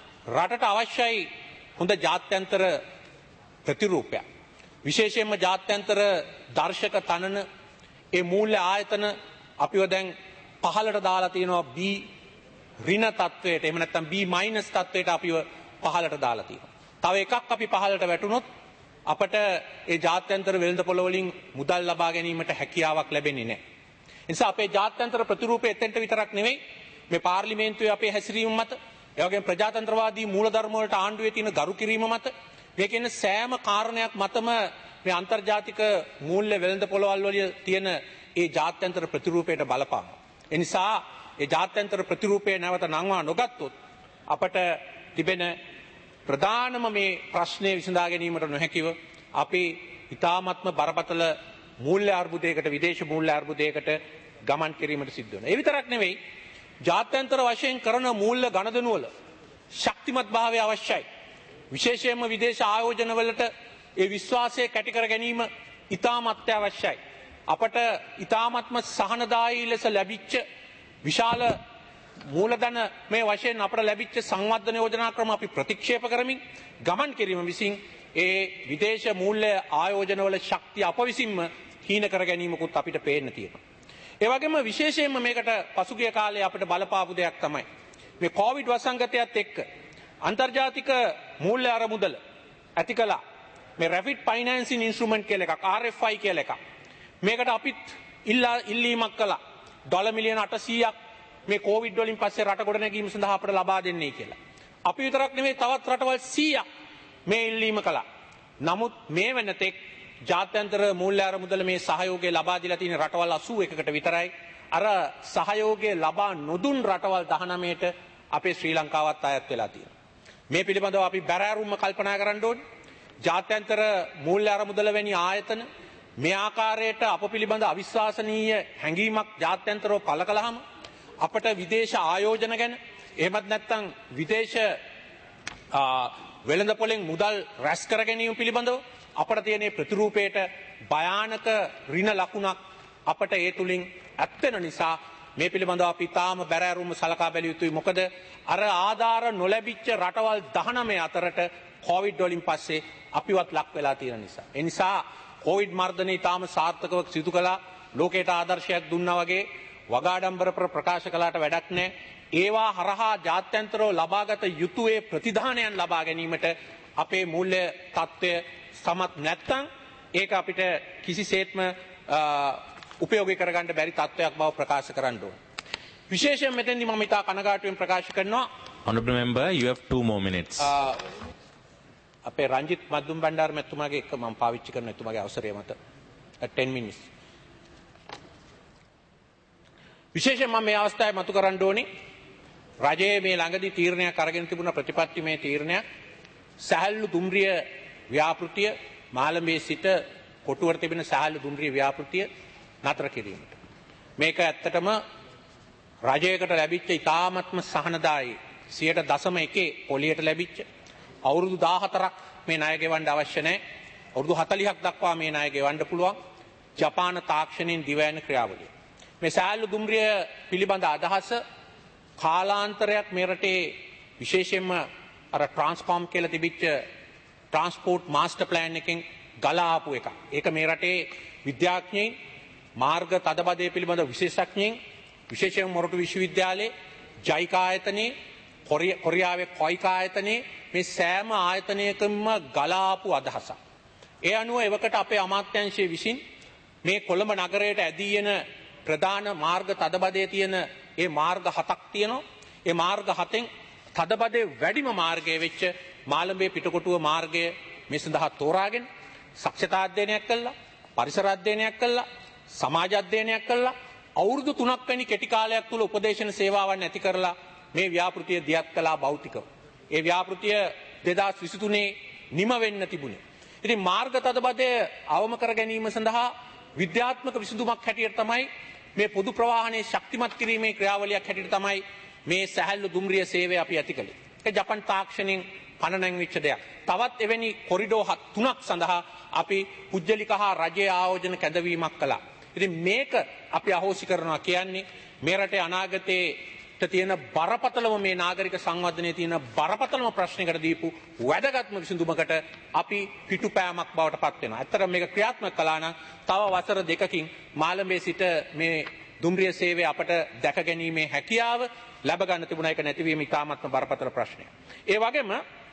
රටට අවශ්‍යයි හොඳ ජාත්‍යන්තර ප්‍රතිරූපයක්. විශේෂයෙන්ම ජාත්‍යන්තර දර්ශක තනන ඒ මූල්‍ය ආයතන අපිව දැන් පහළට දාලා තියෙනවා B ඍණ තත්වයට, එහෙම නැත්නම් B මයිනස් තත්වයට අපිව පහළට දාලා තියෙනවා. තව එකක් අපි පහළට වැටුනොත් අපට ඒ ජාත්‍යන්තර වෙළඳපොළ වලින් මුදල් ලබා ගැනීමට හැකියාවක් ලැබෙන්නේ නැහැ. ඒ නිසා අපේ ජාත්‍යන්තර ප්‍රතිරූපය එතෙන්ට විතරක් නෙවෙයි, මේ පාර්ලිමේන්තුවේ අපේ හැසිරීම මත, ඒ වගේම ප්‍රජාතන්ත්‍රවාදී මූලධර්ම වලට ආණ්ඩුවේ තියෙන ගරු කිරීම මත, මේ කියන සෑම කාරණයක් මතම මේ අන්තර්ජාතික මූල්‍ය වෙළඳපොළවල් වල තියෙන ඒ ජාත්‍යන්තර ප්‍රතිරූපයට බලපානවා. ඒ නිසා ඒ ජාත්‍යන්තර ප්‍රතිරූපය නැවත නංවා නොගත්තොත් අපට තිබෙන ප්‍රධානම මේ ප්‍රශ්නය විසඳා ගැනීමට නොහැකිව අපි ඉතාමත්ම බරපතල මූල්‍ය අර්බුදයකට, විදේශ මූල්‍ය අර්බුදයකට ගමන් කිරීමට සිද්ධ වෙනවා. ඒ විතරක් නෙවෙයි, ජාත්‍යන්තර වශයෙන් කරන මූල්‍ය ගණදෙනු වල ශක්තිමත් භාවය අවශ්‍යයි. විශේෂයෙන්ම විදේශ ආයෝජන වලට ඒ විශ්වාසය කැටි කර ගැනීම ඉතාමත් අවශ්‍යයි. අපට ඉතාමත්ම සහනදායී ලෙස ලැබිච්ච විශාල මූලධන මේ වශයෙන් අපට ලැබිච්ච සංවර්ධන යෝජනා ක්‍රම අපි ප්‍රතික්ෂේප කරමින් ගමන් කිරීම විසින් ඒ විදේශ මූල්‍ය ආයෝජන වල ශක්තිය අප විසින්ම හීන කර ගැනීමකුත් අපිට පේන්න තියෙනවා. ඒ වගේම විශේෂයෙන්ම මේකට පසුගිය කාලේ අපිට බලපාපු දෙයක් තමයි මේ කොවිඩ් වසංගතයත් එක්ක අන්තර්ජාතික මූල්‍ය අරමුදල ඇති කළා මේ රැපිඩ් ෆයිනෑන්සින් ඉන්ස්ට්‍රුමන්ට් කියලා එකක්, R F I කියලා එකක්. මේකට අපිත් ඉල්ලා ඉල්ලීමක් කළා ඩොලර් මිලියන අටසීයක් මේ කොවිඩ් වලින් පස්සේ රට ගොඩ නැගීම සඳහා අපට ලබා දෙන්නේ කියලා. අපි විතරක් නෙමෙයි, තවත් රටවල් සීයක් මේ ඉල්ලීම කළා. නමුත් මේ වෙනතෙක් ජාත්‍යන්තර මූල්‍ය අරමුදල මේ සහයෝගය ලබා දීලා තියෙන රටවල් අසූ එකකට විතරයි. අර සහයෝගය ලබා නොදුන් රටවල් දහනවයට අපේ ශ්‍රී ලංකාවත් අයත් වෙලා තියෙනවා. මේ පිළිබඳව අපි බැරෑරුම්ම කල්පනා කරන්න ඕනේ. ජාත්‍යන්තර මූල්‍ය අරමුදල වැනි ආයතන මේ ආකාරයට අප පිළිබඳ අවිශ්වාසනීය හැඟීමක් ජාත්‍යන්තරව පළ කළාම අපට විදේශ ආයෝජන ගැන, එහෙමත් නැත්නම් විදේශ වෙළඳ පොලෙන් මුදල් රැස් කර ගැනීම පිළිබඳව අපට තියෙන ප්‍රතිරූපයට භයානක ඍණ ලකුණක් අපට ඒ තුලින් ඇත්වෙන නිසා මේ පිළිබඳව අපි තාම බැරෑරුම් සලකා බැලිය යුතුයි. මොකද අර ආධාර නොලැබිච්ච රටවල් දහනවය අතරට කොවිඩ් වලින් පස්සේ අපිවත් ලක් වෙලා තියෙන නිසා. ඒ නිසා කොවිඩ් මර්ධනය තාම සාර්ථකව සිදු කළා. ලෝකයට ආදර්ශයක් දුන්නා වගේ වගාඩම්බර ප්‍රකාශ කළාට වැඩක් නැහැ. ඒවා හරහා ජාත්‍යන්තරව ලබාගත යුතු ඒ ප්‍රතිධානයන් ලබා ගැනීමට අපේ මූල්‍ය තත්ත්වය සමත් නැත්නම් ඒක අපිට කිසිසේත්ම උපයෝගී කරගන්න බැරි තත්ත්වයක් බව ප්‍රකාශ කරන්න ඕන. විශේෂයෙන් මෙතෙන්දි මම ඉතා කනගාටුවෙන් ප්‍රකාශ කරනවා. Honorable member, you have two more minutes. අපේ රංජිත් මද්දුම් බණ්ඩාර මැතිතුමාගේ එක මම පාවිච්චි කරන එතුමාගේ අවසරය මත ten minutes. විශේෂයෙන් මම මේ අවස්ථාවේ මතු කරන්න ඕනේ රජයේ මේ ළඟදී තීරණයක් අරගෙන තිබුණ ප්‍රතිපත්තිමය තීරණයක් සහැල්ලු දුම්රිය ව්‍යාපෘතිය මාළඹේ සිට කොටුවර තිබෙන සහැල්ලු දුම්රිය ව්‍යාපෘතිය නතර කිරීමට. මේක ඇත්තටම රජයකට ලැබිච්ච ඉතාමත්ම සහනදායී සියයට දශම එකේ පොලියට ලැබිච්ච අවුරුදු දාහතරක් මේ ණය ගෙවන්න අවශ්‍ය නැහැ. අවුරුදු හතළිහක් දක්වා මේ ණය ගෙවන්න පුළුවන් ජපාන තාක්ෂණයෙන් දිවයින ක්‍රියාවලිය. මේ සහැල්ලු දුම්රිය පිළිබඳ අදහස කාලාන්තරයක් මේ රටේ විශේෂයෙන්ම අර ට්‍රාන්ස්ෆෝම් කියලා තිබිච්ච ට්‍රාන්ස්පෝර්ට් මාස්ටර් ප්ලෑන් එකෙන් ගලා ආපු එකක්. ඒක මේ රටේ විද්‍යාඥයින් මාර්ග තදබදය පිළිබඳ විශේෂඥයින් විශේෂයෙන් මොරටු විශ්වවිද්‍යාලයේ ජයිකා ආයතනයේ කොරියාවේ කොයිකා ආයතනයේ මේ සෑම ආයතනයකම ගලා ආපු අදහසක්. ඒ අනුව එවකට අපේ අමාත්‍යාංශයේ විසින් මේ කොළඹ නගරයට ඇදී එන ප්‍රධාන මාර්ග තදබදයේ තියෙන ඒ මාර්ග හතක් තියෙනවා. ඒ මාර්ග හතෙන් තදබදේ වැඩිම මාර්ගය වෙච්ච මාළඹේ පිටකොටුව මාර්ගය මේ සඳහා තෝරාගෙන සක්ෂතා අධ්‍යයනයක් කළා, පරිසර අධ්‍යයනයක් කළා, සමාජ අධ්‍යයනයක් කළා. අවුරුදු තුනක් වැනි කෙටි කාලයක් තුල උපදේශන සේවාවන් ඇති කරලා මේ ව්‍යාපෘතිය දියත් කළා භෞතිකව. ඒ ව්‍යාපෘතිය දෙදාස් විසිතුනේ නිම වෙන්න තිබුණේ. ඉතින් මාර්ග තදබදය අවම කර ගැනීම සඳහා විද්‍යාත්මක විසඳුමක් හැටියට තමයි මේ පොදු ප්‍රවාහනයේ ශක්තිමත් කිරීමේ ක්‍රියාවලියක් හැටියට තමයි මේ සැහැල්ලු දුම්රිය සේවය අපි ඇති කළේ. ඒක ජපන් තාක්ෂණයෙන් පණ නැංවිච්ච දෙයක්. තවත් එවැනි කොරිඩෝ තුනක් සඳහා අපි පුජ්‍යලික හා රජයේ ආයෝජන කැඳවීමක් කළා. ඉතින් මේක අපි අහෝසි කරනවා කියන්නේ මේ රටේ අනාගතයේ තියෙන බරපතලම මේ නාගරික සංවර්ධනයේ තියෙන බරපතලම ප්‍රශ්නයකට දීපු වැදගත්ම විසඳුමකට අපි පිටුපෑමක් බවට පත් වෙනවා. ඇත්තටම මේක ක්‍රියාත්මක කළා නම් තව වසර දෙකකින් මාළඹේ සිට මේ දුම්රිය සේවය අපට දැක ගැනීමේ හැකියාව ලැබ ගන්න තිබුණා. ඒක නැතිවීම ඉතාමත්ම බරපතල ප්‍රශ්නයක්. ඒ වගේම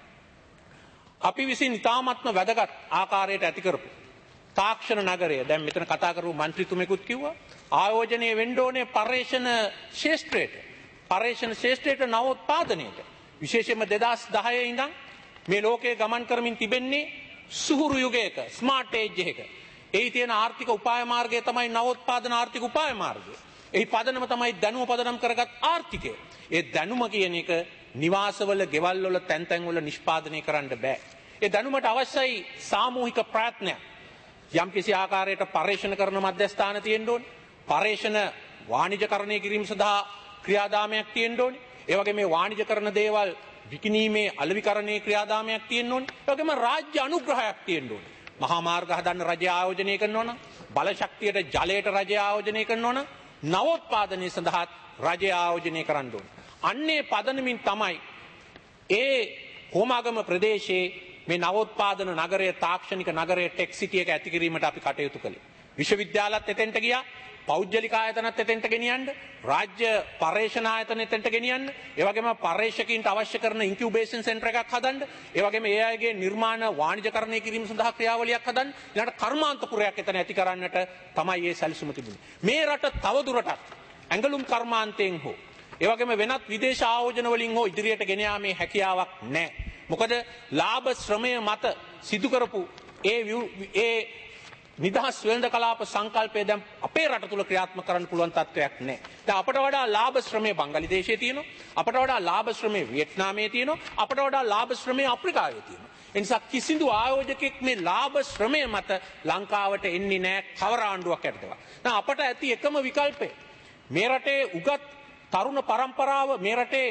අපි විසින් ඉතාමත්ම වැදගත් ආකාරයට ඇති කරපු තාක්ෂණ නගරය දැන් මෙතන කතා කරපු മന്ത്രിතුමෙකුත් කිව්වා ආයෝජනයේ වෙන්න ඕනේ පර්යේෂණ ශාස්ත්‍රයට. පර්යේෂණ ශාස්ත්‍රයට නවෝත්පාදනයට විශේෂයෙන්ම දෙදාස් දහය ඉඳන් මේ ලෝකයේ ගමන් කරමින් තිබෙන්නේ සුහුරු යුගයක ස්මාර්ට් ඒජ් එකක. එහි තියෙන ආර්ථික උපාය මාර්ගය තමයි නවෝත්පාදන ආර්ථික උපාය මාර්ගය. එහි පදනම තමයි දැනුම පදනම් කරගත් ආර්ථිකය. ඒ දැනුම කියන එක නිවාසවල, ගෙවල්වල, තැන් තැන්වල නිෂ්පාදනය කරන්න බෑ. ඒ දැනුමට අවශ්‍යයි සාමූහික ප්‍රයත්නයක්. යම්කිසි ආකාරයකට පර්යේෂණ කරන මධ්‍යස්ථාන තියෙන්න ඕනේ. පර්යේෂණ වාණිජකරණය කිරීම සඳහා ක්‍රියාදාමයක් තියෙන්න ඕනේ. ඒ වගේ මේ වාණිජකරණ දේවල් විකිණීමේ අලෙවිකරණයේ ක්‍රියාදාමයක් තියෙන්න ඕනේ. ඒ වගේම රාජ්‍ය අනුග්‍රහයක් තියෙන්න ඕනේ. මහා මාර්ග හදන්න රජය ආයෝජනය කරනවා නම්, බල ශක්තියට ජලයට රජය ආයෝජනය කරනවා නම්, නවෝත්පාදනයේ සඳහා රජය ආයෝජනය කරන්න ඕනේ. අන්නේ පදනමින් තමයි ඒ කොමාගම ප්‍රදේශයේ මේ නවෝත්පාදන නගරය, තාක්ෂණික නගරය, ටෙක් සිටි එක ඇති කිරීමට අපි කටයුතු කළේ. විශ්වවිද්‍යාලත් එතෙන්ට ගියා. පෞද්ගලික ආයතනත් එතෙන්ට ගෙනියන්න, රාජ්‍ය පර්යේෂණ ආයතන එතෙන්ට ගෙනියන්න, ඒ වගේම පර්යේෂකීන්ට අවශ්‍ය කරන ඉන්කියුබේෂන් සෙන්ටර් එකක් හදන්න, ඒ වගේම ඒ අයගේ නිර්මාණ වාණිජකරණය කිරීම සඳහා ක්‍රියාවලියක් හදන්න, ඊළඟට කර්මාන්තපුරයක් එතන ඇති කරන්නට තමයි මේ සැලසුම තිබුණේ. මේ රට තවදුරටත් ඇඟලුම් කර්මාන්තයෙන් හෝ ඒ වගේම වෙනත් විදේශ ආයෝජන වලින් හෝ ඉදිරියට ගෙන යාමේ හැකියාවක් නැහැ. මොකද ලාභ ශ්‍රමය මත සිදු කරපු ඒ ඒ නිදහස් වෙළඳ කලාප සංකල්පය දැන් අපේ රට තුල ක්‍රියාත්මක කරන්න පුළුවන් තත්වයක් නැහැ. දැන් අපට වඩා ලාභ ශ්‍රමය බංගලි දේශයේ තියෙනවා. අපට වඩා ලාභ ශ්‍රමය වියට්නාමයේ තියෙනවා. අපට වඩා ලාභ ශ්‍රමය අප්‍රිකාවේ තියෙනවා. ඒ නිසා කිසිදු ආයෝජකෙක් මේ ලාභ ශ්‍රමය මත ලංකාවට එන්නේ නැහැ කවර ආණ්ඩුවක් යටතේවත්. දැන් අපට ඇති එකම විකල්පය මේ රටේ උගත් තරුණ පරම්පරාව මේ රටේ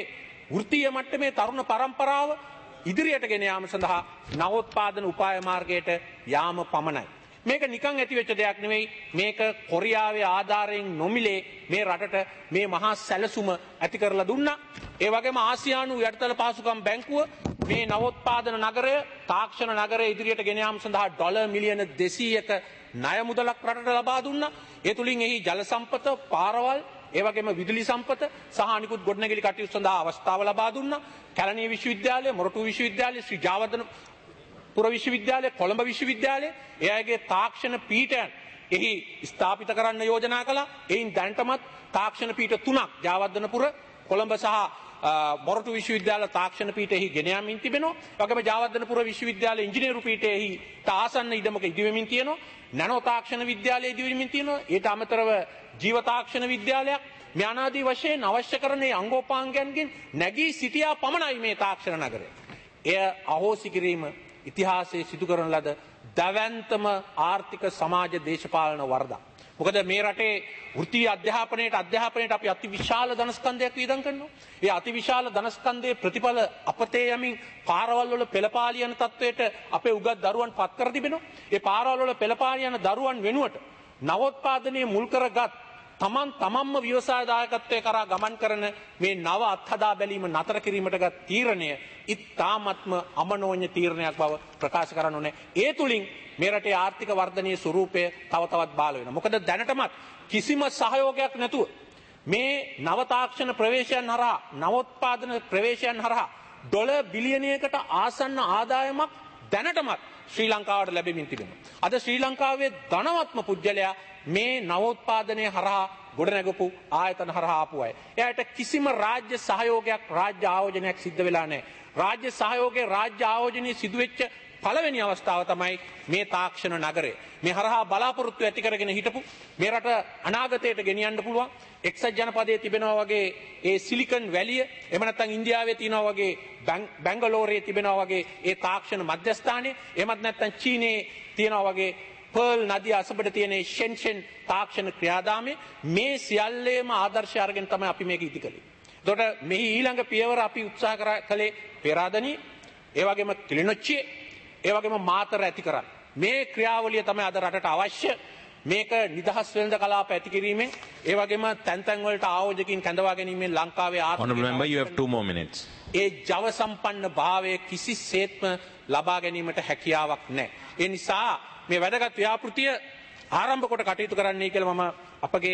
වෘත්තීය මට්ටමේ තරුණ පරම්පරාව ඉදිරියට ගෙන යාම සඳහා නවෝත්පාදන උපාය මාර්ගයට යාම පමණයි. මේක නිකන් ඇති වෙච්ච දෙයක් නෙවෙයි. මේක කොරියාවේ ආධාරයෙන් නොමිලේ මේ රටට මේ මහා සැලසුම ඇති කරලා දුන්නා. ඒ වගේම ආසියානු යටිතල පහසුකම් බැංකුව මේ නවෝත්පාදන නගරය තාක්ෂණ නගරය ඉදිරියට ගෙන යාම සඳහා ඩොලර් මිලියන දෙසීයක ණය මුදලක් රටට ලබා දුන්නා. ඒ තුලින් එහි ජල සම්පත, පාරවල්, ඒ වගේම විදුලි සම්පත සහ අනිකුත් ගොඩනැගිලි කටයුතු සඳහා අවස්ථාව ලබා දුන්නා. කැලණිය විශ්වවිද්‍යාලය, මොරටු විශ්වවිද්‍යාලය, ශ්‍රී ජාවර්ධන පුර විශ්වවිද්‍යාලය, කොළඹ විශ්වවිද්‍යාලය ඒ අයගේ තාක්ෂණ පීඨයන් එහි ස්ථාපිත කරන්න යෝජනා කළා. එයින් දැනටමත් තාක්ෂණ පීඨ තුනක් ජාවර්ධනපුර, කොළඹ සහ මොරටු විශ්වවිද්‍යාල තාක්ෂණ පීඨෙහි ගෙන යමින් තිබෙනවා. ඒ වගේම ජාවර්ධනපුර විශ්වවිද්‍යාල ඉංජිනේරු පීඨෙහි ආසන්න ඉඩමක ඉදිවෙමින් තියෙනවා. නැනෝ තාක්ෂණ විද්‍යාලය ඉදිවෙමින් තියෙනවා. ඊට අමතරව ජීව තාක්ෂණ විද්‍යාලයක් මේ අනාදී වශයෙන් අවශ්‍ය කරන අංගෝපාංගයන්ගෙන් නැගී සිටියා පමණයි මේ තාක්ෂණ නගරය. එය අහෝසි කිරීම ඉතිහාසයේ සිදු කරන ලද දවැන්තම ආර්ථික සමාජ දේශපාලන වරදක්. මොකද මේ රටේ වෘත්තීය අධ්‍යාපනයට අධ්‍යාපනයට අපි අතිවිශාල ධනස්කන්ධයක් වියදම් කරනවා. ඒ අතිවිශාල ධනස්කන්ධයේ ප්‍රතිඵල අපතේ යමින් පාරවල් වල පෙළපාලි යන තත්වයට අපේ උගත් දරුවන් පත් කර තිබෙනවා. ඒ පාරවල් වල පෙළපාලි යන දරුවන් වෙනුවට නවෝත්පාදනයේ මුල් කරගත් තමන් තමන්ම ව්‍යවසාය දායකත්වයේ කරා ගමන් කරන මේ නව අත්හදා බැලීම නතර කිරීමට ගත් තීරණය ඉතාමත්ම අමනෝන්‍ය තීරණයක් බව ප්‍රකාශ කරන්න ඕනේ. ඒ තුලින් මේ රටේ ආර්ථික වර්ධනයේ ස්වරූපය තව තවත් බාල වෙනවා. මොකද දැනටමත් කිසිම සහයෝගයක් නැතුව මේ නව තාක්ෂණ ප්‍රවේශයන් හරහා, නවෝත්පාදන ප්‍රවේශයන් හරහා ඩොලර් බිලියනයකට ආසන්න ආදායමක් දැනටමත් ශ්‍රී ලංකාවට ලැබෙමින් තිබෙනවා. අද ශ්‍රී ලංකාවේ ධනවත්ම පුජ්‍යලයා මේ නවෝත්පාදනයේ හරහා ගොඩනැගපු ආයතන හරහා ආපු අය. එයාට කිසිම රාජ්‍ය සහයෝගයක්, රාජ්‍ය ආයෝජනයක් සිද්ධ වෙලා නැහැ. රාජ්‍ය සහයෝගයේ රාජ්‍ය ආයෝජනයේ සිදුවෙච්ච පළවෙනි අවස්ථාව තමයි මේ තාක්ෂණ නගරය. මේ හරහා බලාපොරොත්තු ඇති කරගෙන හිටපු මේ රට අනාගතයට ගෙනියන්න පුළුවන් එක්සත් ජනපදයේ තිබෙනවා වගේ ඒ සිලිකන් වැලිය, එහෙම නැත්නම් ඉන්දියාවේ තියෙනවා වගේ බැංගලෝරයේ තිබෙනවා වගේ ඒ තාක්ෂණ මධ්‍යස්ථානය, එහෙමත් නැත්නම් චීනයේ තියෙනවා වගේ පර්ල් නදිය අසබඩ තියෙන ෂෙන්ෂෙන් තාක්ෂණ ක්‍රියාදාමයේ මේ සියල්ලේම ආදර්ශය අරගෙන තමයි අපි මේක ඉදි කළේ. එතකොට මෙහි ඊළඟ පියවර අපි උත්සාහ කළේ පෙරාදෙණිය, ඒ වගේම කිලිනොච්චියේ, ඒ වගේම මාතර ඇති කරන්න. මේ ක්‍රියාවලිය තමයි අද රටට අවශ්‍ය. මේක නිදහස් වෙළඳ කලාප ඇති කිරීමෙන්, ඒ වගේම තැන් තැන් වලට ආයෝජකින් කැඳවා ගැනීමෙන් ලංකාවේ ආර්ථික ඒ ජව සම්පන්න භාවය කිසිසේත්ම ලබා ගැනීමට හැකියාවක් නැහැ. ඒ නිසා මේ වැදගත් ව්‍යාපෘතිය ආරම්භ කොට කටයුතු කරන්නයි කියලා මම අපගේ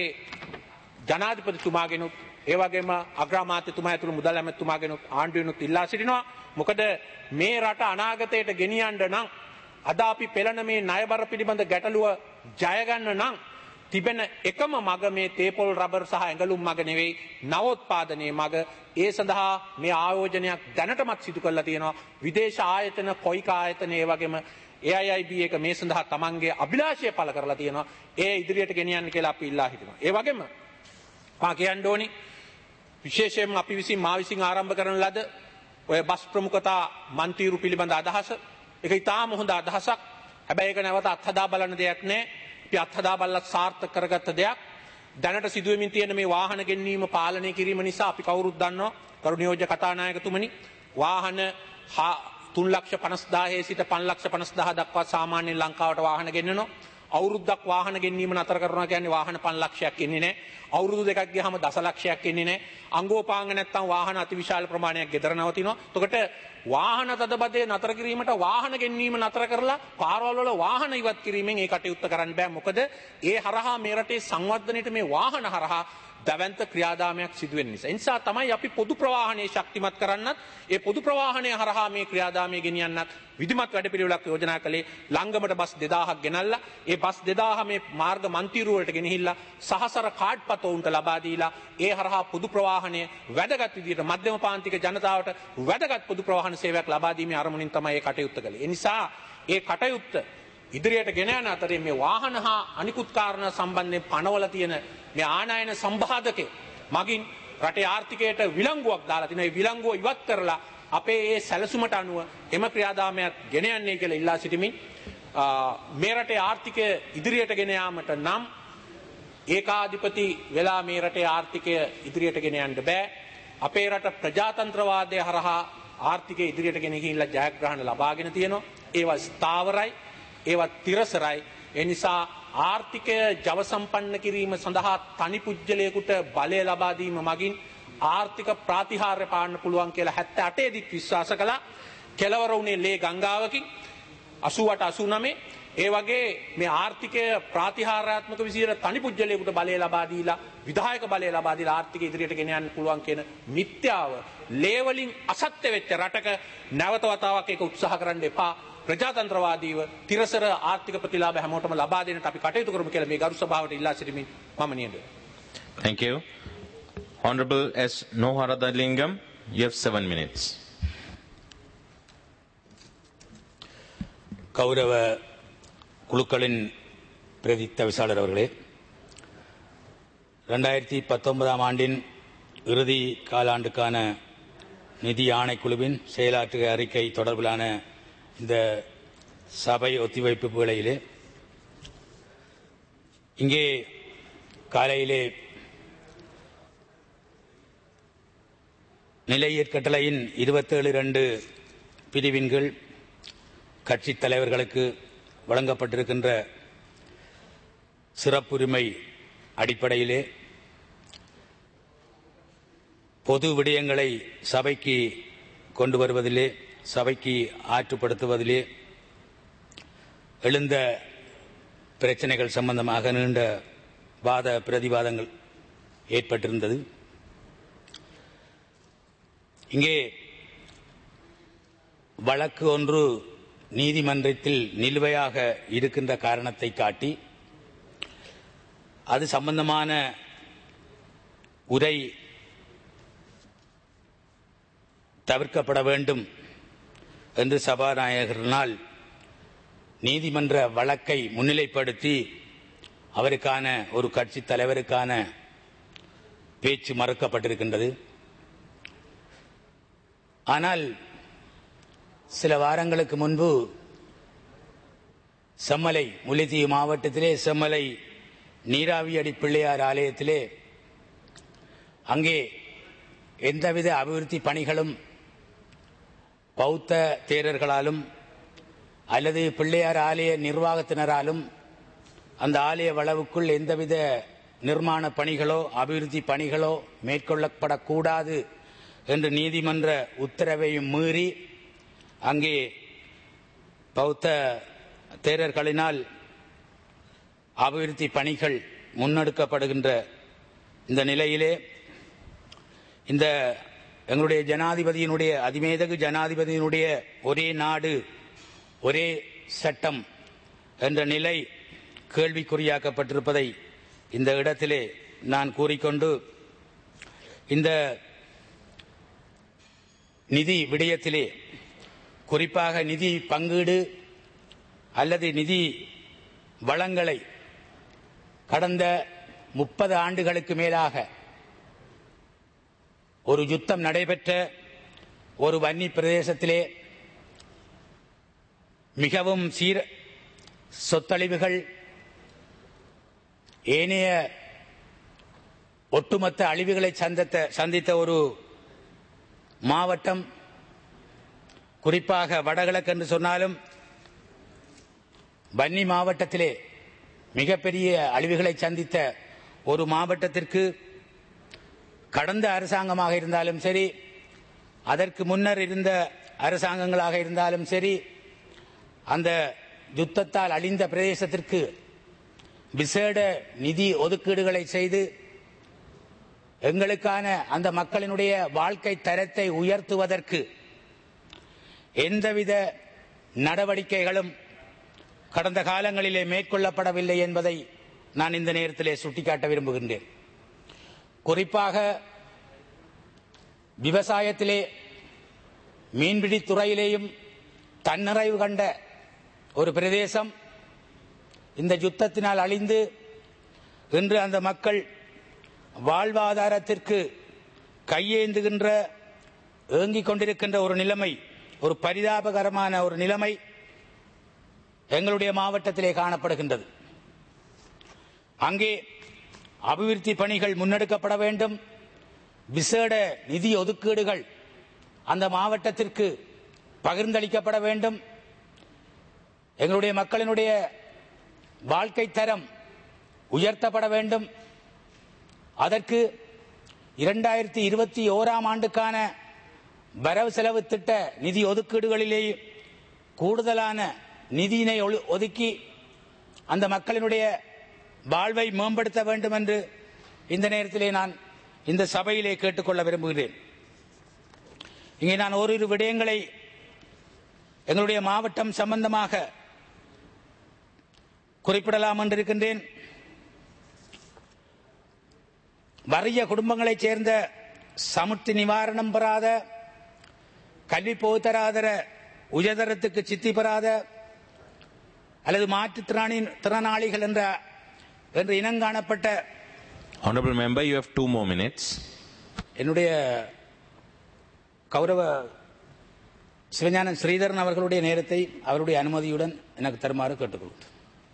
ජනාධිපතිතුමාගෙනුත් ඒ වගේම අග්‍රාමාත්‍යතුමා ඇතුළු මුදල් ඇමතිතුමාගෙනුත් ආණ්ඩුවෙනුත් ඉල්ලා සිටිනවා. මොකද මේ රට අනාගතයට ගෙනියන්න නම් අද අපි පෙළන මේ ණයබර පිළිබඳ ගැටලුව ජය ගන්න නම් තිබෙන එකම මග මේ තේපොල් රබර් සහ ඇඟලුම් මග නෙවෙයි, නවෝත්පාදනයේ මග. ඒ සඳහා මේ ආයෝජනයක් දැනටමත් සිදු කරලා තියෙනවා. විදේශ ආයතන, කොයික ආයතන, ඒ වගේම ඒ අයි අයි බී එක මේ සඳහා තමන්ගේ අභිලාෂය පළ කරලා තියෙනවා. ඒ ඉදිරියට ගෙනියන්න කියලා අපි ඉල්ලා හිටිනවා. ඒ වගේම මා කියන්න ඕනි විශේෂයෙන්ම අපි විසින් මා විසින් ආරම්භ කරන ලද ඔය බස් ප්‍රමුඛතා මන්තිරු පිළිබඳ අදහස, ඒක ඉතාම හොඳ අදහසක්. හැබැයි ඒක නැවත අත්හදා බලන දෙයක් නෑ. අපි අත්හදා බලලා සාර්ථක කරගත්ත දෙයක්. දැනට සිදුවෙමින් තියෙන මේ වාහන ගෙන්වීම පාලනය කිරීම නිසා අපි කවුරුත් දන්නවා, කරු නියෝජ්‍ය කතානායකතුමනි, වාහන තුන් ලක්ෂ පනස් දාහේ සිට පන්ස් ලක්ෂ පනස් දාහ දක්වා සාමාන්‍යයෙන් ලංකාවට වාහන ගෙන්නනවා. අවුරුද්දක් වාහන ගෙන්වීම නතර කරනවා කියන්නේ වාහන පන්ස් ලක්ෂයක් එන්නේ නැහැ. අවුරුදු දෙකක් ගියාම දසලක්ෂයක් එන්නේ නැහැ. අංගෝපාංග නැත්තම් වාහන අතිවිශාල ප්‍රමාණයක් ගෙදර නවතිනවා. එතකොට වාහන තදබදේ නතර කිරීමට වාහන ගෙන්වීම නතර කරලා පාරවල් වල වාහන ඉවත් කිරීමෙන් ඒ කටයුත්ත කරන්න බෑ. මොකද ඒ හරහා මේ රටේ සංවර්ධනයට මේ වාහන හරහා දවැන්ත ක්‍රියාදාමයක් සිදු වෙන නිසා. ඒ නිසා තමයි අපි පොදු ප්‍රවාහනයේ ශක්තිමත් කරන්නත්, ඒ පොදු ප්‍රවාහනය හරහා මේ ක්‍රියාදාමය ගෙනියන්නත් විධිමත් වැඩපිළිවෙලක් යෝජනා කළේ. ළංගමට බස් දෙදාහක් ගෙනල්ලා ඒ බස් දෙදාහ මේ මාර්ග මන්තිරු වලට ගෙනහිල්ලා සහසර කාඩ් පත උන්ට ලබා දීලා ඒ හරහා පොදු ප්‍රවාහනය වැදගත් විදිහට මධ්‍යම පාන්තික ජනතාවට වැදගත් පොදු ප්‍රවාහන සේවයක් ලබා දීමේ අරමුණින් තමයි මේ කටයුත්ත කළේ. ඒ නිසා ඒ කටයුත්ත ඉදිරියට ගෙන යන අතරේ මේ වාහන හා අනිකුත් කාරණා සම්බන්ධයෙන් පනවල තියෙන මේ ආනයන සම්බාධකේ මගින් රටේ ආර්ථිකයට විලංගුවක් දාලා තිනවා. ඒ විලංගුව ඉවත් කරලා අපේ ඒ සැලසුමට අනුව එම ක්‍රියාදාමයක් ගෙන යන්නේ කියලා ඉල්ලා සිටිමින් මේ රටේ ආර්ථිකය ඉදිරියට ගෙන යාමට නම් ඒකාධිපති වෙලා මේ රටේ ආර්ථිකය ඉදිරියට ගෙන යන්න බෑ. අපේ රට ප්‍රජාතන්ත්‍රවාදය හරහා ආර්ථිකය ඉදිරියට ගෙන ගිහිල්ලා ජයග්‍රහණ ලබාගෙන තියෙනවා. ඒවා ස්ථාවරයි, ඒවා තිරසරයි. ඒ නිසා ආර්ථිකය ජව සම්පන්න කිරීම සඳහා තනි පුජ්‍යලයකට බලය ලබා දීම මගින් ආර්ථික ප්‍රාතිහාර්ය පාන්න පුළුවන් කියලා හැත්තෑ අටේ දිත් විශ්වාස කළා. කෙලවර වුණේ ලේ ගංගාවකින් අසූ අට අසූ නවය. ඒ වගේ මේ ආර්ථිකය ප්‍රාතිහාර්යාත්මක විදිහට තනි පුජ්‍යලයකට බලය ලබා දීලා විධායක බලය ලබා දීලා ආර්ථිකය ඉදිරියට ගෙන යන්න පුළුවන් කියන මිත්‍යාව ලේ වලින් අසත්‍ය වෙච්ච රටක නැවත වතාවක් ඒක උත්සාහ කරන්න එපා. ප්‍රජාතන්ත්‍රවාදීව තිරසර ආර්ථික ප්‍රතිලාභ හැමෝටම ලබා දෙන්නට අපි කටයුතු කරමු කියලා මේ ගරු සභාවට ඉල්ලා සිටිමින් මම නියඳුයි. Thank you. Honorable S. Noharadalingam, you have seven minutes. கௌரவ குழுக்களின் பிரதி தவிசாளர் அவர்களே, ரெண்டாயிரத்தி பத்தொன்பதாம் ஆண்டின் இறுதி காலாண்டுக்கான நிதி ஆணைக்குழுவின் செயலாற்று அறிக்கை தொடர்பிலான இந்த சபை ஒத்திவைப்பு வேளையிலே இங்கே காலையிலே நிலையற் கட்டளையின் இருபத்தேழு இரண்டு பிரிவின் கீழ் கட்சித் தலைவர்களுக்கு வழங்கப்பட்டிருக்கின்ற சிறப்புரிமை அடிப்படையிலே பொது விடயங்களை சபைக்கு கொண்டு வருவதிலே, சபைக்கு ஆற்றுப்படுத்துவதிலே எழுந்த பிரச்சனைகள் சம்பந்தமாக நீண்ட வாத பிரதிவாதங்கள் ஏற்பட்டிருந்தது. இங்கே வழக்கு ஒன்று நீதிமன்றத்தில் நிலுவையாக இருக்கின்ற காரணத்தை காட்டி அது சம்பந்தமான உரை தவிர்க்கப்பட வேண்டும் என்று சபாநாயகரினால் நீதிமன்ற வழக்கை முன்னிலைப்படுத்தி அவருக்கான ஒரு கட்சி தலைவருக்கான பேச்சு மறுக்கப்பட்டிருக்கின்றது. ஆனால் சில வாரங்களுக்கு முன்பு செம்மலை, முல்லைத்தீவு மாவட்டத்திலே செம்மலை நீராவியடி பிள்ளையார் ஆலயத்திலே அங்கே எந்தவித அபிவிருத்தி பணிகளும் பௌத்த தேரர்களாலும் அல்லது பிள்ளையார் ஆலய நிர்வாகத்தினராலும் அந்த ஆலய வளவுக்குள் எந்தவித நிர்மாண பணிகளோ அபிவிருத்தி பணிகளோ மேற்கொள்ளப்படக்கூடாது என்று நீதிமன்ற உத்தரவையும் மீறி அங்கே பௌத்த தேரர்களினால் அபிவிருத்தி பணிகள் முன்னெடுக்கப்படுகின்ற இந்த நிலையிலே இந்த எங்களுடைய ஜனாதிபதியினுடைய அதிமேதகு ஜனாதிபதியினுடைய ஒரே நாடு ஒரே சட்டம் என்ற நிலை கேள்விக்குறியாக்கப்பட்டிருப்பதை இந்த இடத்திலே நான் கூறிக்கொண்டு, இந்த நிதி விடயத்திலே குறிப்பாக நிதி பங்கீடு அல்லது நிதி வளங்களை கடந்த முப்பது ஆண்டுகளுக்கு மேலாக ஒரு யுத்தம் நடைபெற்ற ஒரு வன்னி பிரதேசத்திலே மிகவும் சீர சொத்தழிவுகள், ஏனைய ஒட்டுமொத்த அழிவுகளை சந்தித்த சந்தித்த ஒரு மாவட்டம், குறிப்பாக வடகிழக்கு என்று சொன்னாலும் வன்னி மாவட்டத்திலே மிகப்பெரிய அழிவுகளை சந்தித்த ஒரு மாவட்டத்திற்கு கடந்த அரசாங்கமாக இருந்தாலும் சரி, அதற்கு முன்னர் இருந்த அரசாங்கங்களாக இருந்தாலும் சரி, அந்த யுத்தத்தால் அழிந்த பிரதேசத்திற்கு விசேட நிதி ஒதுக்கீடுகளை செய்து எங்களுக்கான அந்த மக்களினுடைய வாழ்க்கை தரத்தை உயர்த்துவதற்கு எந்தவித நடவடிக்கைகளும் கடந்த காலங்களிலே மேற்கொள்ளப்படவில்லை என்பதை நான் இந்த நேரத்திலே சுட்டிக்காட்ட விரும்புகின்றேன். குறிப்பாக விவசாயத்திலே, மீன்பிடி துறையிலேயும் தன்னிறைவு கண்ட ஒரு பிரதேசம் இந்த யுத்தத்தினால் அழிந்து இன்று அந்த மக்கள் வாழ்வாதாரத்திற்கு கையேந்துகின்ற ஏங்கிக் கொண்டிருக்கின்ற ஒரு நிலைமை, ஒரு பரிதாபகரமான ஒரு நிலைமை எங்களுடைய மாவட்டத்திலே காணப்படுகின்றது. அங்கே அபிவிருத்தி பணிகள் முன்னெடுக்கப்பட வேண்டும். விசேட நிதி ஒதுக்கீடுகள் அந்த மாவட்டத்திற்கு பகிர்ந்தளிக்கப்பட வேண்டும். எங்களுடைய மக்களினுடைய வாழ்க்கை தரம் உயர்த்தப்பட வேண்டும். அதற்கு இரண்டாயிரத்தி இருபத்தி ஓராம் ஆண்டுக்கான வரவு செலவு திட்ட நிதி ஒதுக்கீடுகளிலேயே கூடுதலான நிதியினை ஒதுக்கி அந்த மக்களினுடைய வாழ்வை மேம்படுத்த வேண்டும் என்று இந்த நேரத்திலே நான் இந்த சபையிலே கேட்டுக்கொள்ள விரும்புகிறேன். இங்கே நான் ஓரிரு விடயங்களை எங்களுடைய மாவட்டம் சம்பந்தமாக குறிப்பிடலாம் என்றிருக்கின்றேன். வறிய குடும்பங்களைச் சேர்ந்த சமுர்த்தி நிவாரணம் பெறாத, கல்வி போதராதர உயர்தரத்துக்கு சித்தி பெறாத அல்லது மாற்றுத்திறனாளி திறனாளிகள் என்ற என்று இனங்காணப்பட்ட Honorable member, you have two more minutes. என்னுடைய கௌரவ சிவஞானம் ஸ்ரீதரன் அவர்களுடைய நேரத்தை அவருடைய அனுமதியுடன் எனக்கு தருமாறு கேட்டுக்கொள்கிறேன்.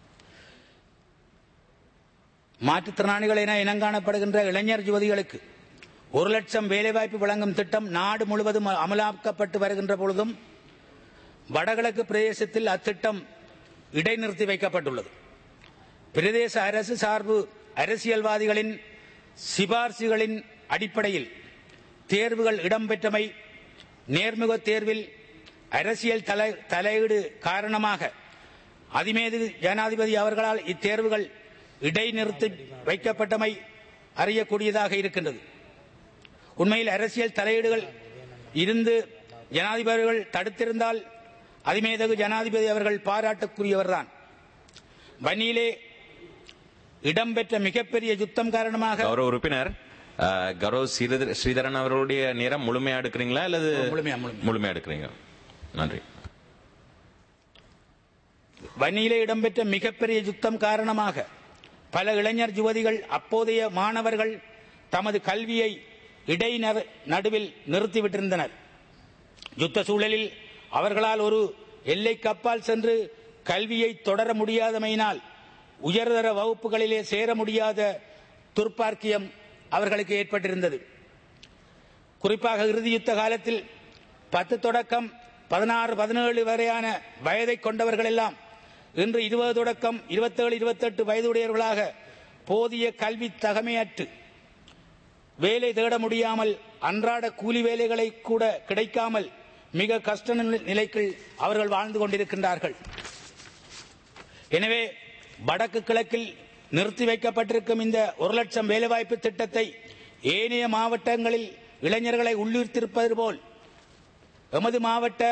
மாற்றுத்திறனாளிகள் என இனங்காணப்படுகின்ற இளைஞர் யுவதிகளுக்கு ஒரு லட்சம் வேலைவாய்ப்பு வழங்கும் திட்டம் நாடு முழுவதும் அமலாக்கப்பட்டு வருகின்ற பொழுதும் வடகிழக்கு பிரதேசத்தில் அத்திட்டம் இடைநிறுத்தி வைக்கப்பட்டுள்ளது. பிரதேச அரசு சார்பு அரசியல்வாதிகளின் சிபார்சுகளின் அடிப்படையில் தேர்வுகள் இடம்பெற்றமை, நேர்முக தேர்வில் அரசியல் தலையீடு காரணமாக அதிமேது ஜனாதிபதி அவர்களால் இத்தேர்வுகள் இடைநிறுத்தி வைக்கப்பட்டமை அறியக்கூடியதாக இருக்கின்றது. உண்மையில் அரசியல் தலையீடுகள் இருந்து ஜனாதிபதிகள் தடுத்திருந்தால் அதிமேதகு ஜனாதிபதி அவர்கள் பாராட்டுக்குரியவர்தான். வன்னியிலே இடம்பெற்ற மிகப்பெரிய யுத்தம் காரணமாக கௌரவ உறுப்பினர் கௌரவ ஸ்ரீதரன் அவர்களுடைய நேரம் முழுமையா எடுக்கிறீங்களா அல்லது முழுமையா எடுக்கிறீங்க? நன்றி. வன்னியிலே இடம்பெற்ற மிகப்பெரிய யுத்தம் காரணமாக பல இளைஞர் யுவதிகள், அப்போதைய மாணவர்கள் தமது கல்வியை இடை நடுவில் நிறுத்திவிட்டிருந்தனர். யுத்த சூழலில் அவர்களால் ஒரு எல்லைக்கு அப்பால் சென்று கல்வியை தொடர முடியாதமையினால் உயர்தர வகுப்புகளிலே சேர முடியாத துர்ப்பார்க்கியம் அவர்களுக்கு ஏற்பட்டிருந்தது. குறிப்பாக இறுதி யுத்த காலத்தில் பத்து தொடக்கம் பதினாறு பதினேழு வரையான வயதை கொண்டவர்கள் எல்லாம் இன்று இருபது தொடக்கம் இருபத்தேழு இருபத்தெட்டு வயதுடையவர்களாக போதிய கல்வி தகமையற்று வேலை தேட முடியாமல், அன்றாட கூலி வேலைகளை கூட கிடைக்காமல் மிக கஷ்ட நிலைக்கு அவர்கள் வாழ்ந்து கொண்டிருக்கின்றார்கள். எனவே வடக்கு கிழக்கில் நிறுத்தி வைக்கப்பட்டிருக்கும் இந்த ஒரு லட்சம் வேலைவாய்ப்பு திட்டத்தை ஏனைய மாவட்டங்களில் இளைஞர்களை உள்ளிருத்திருப்பது போல் எமது மாவட்ட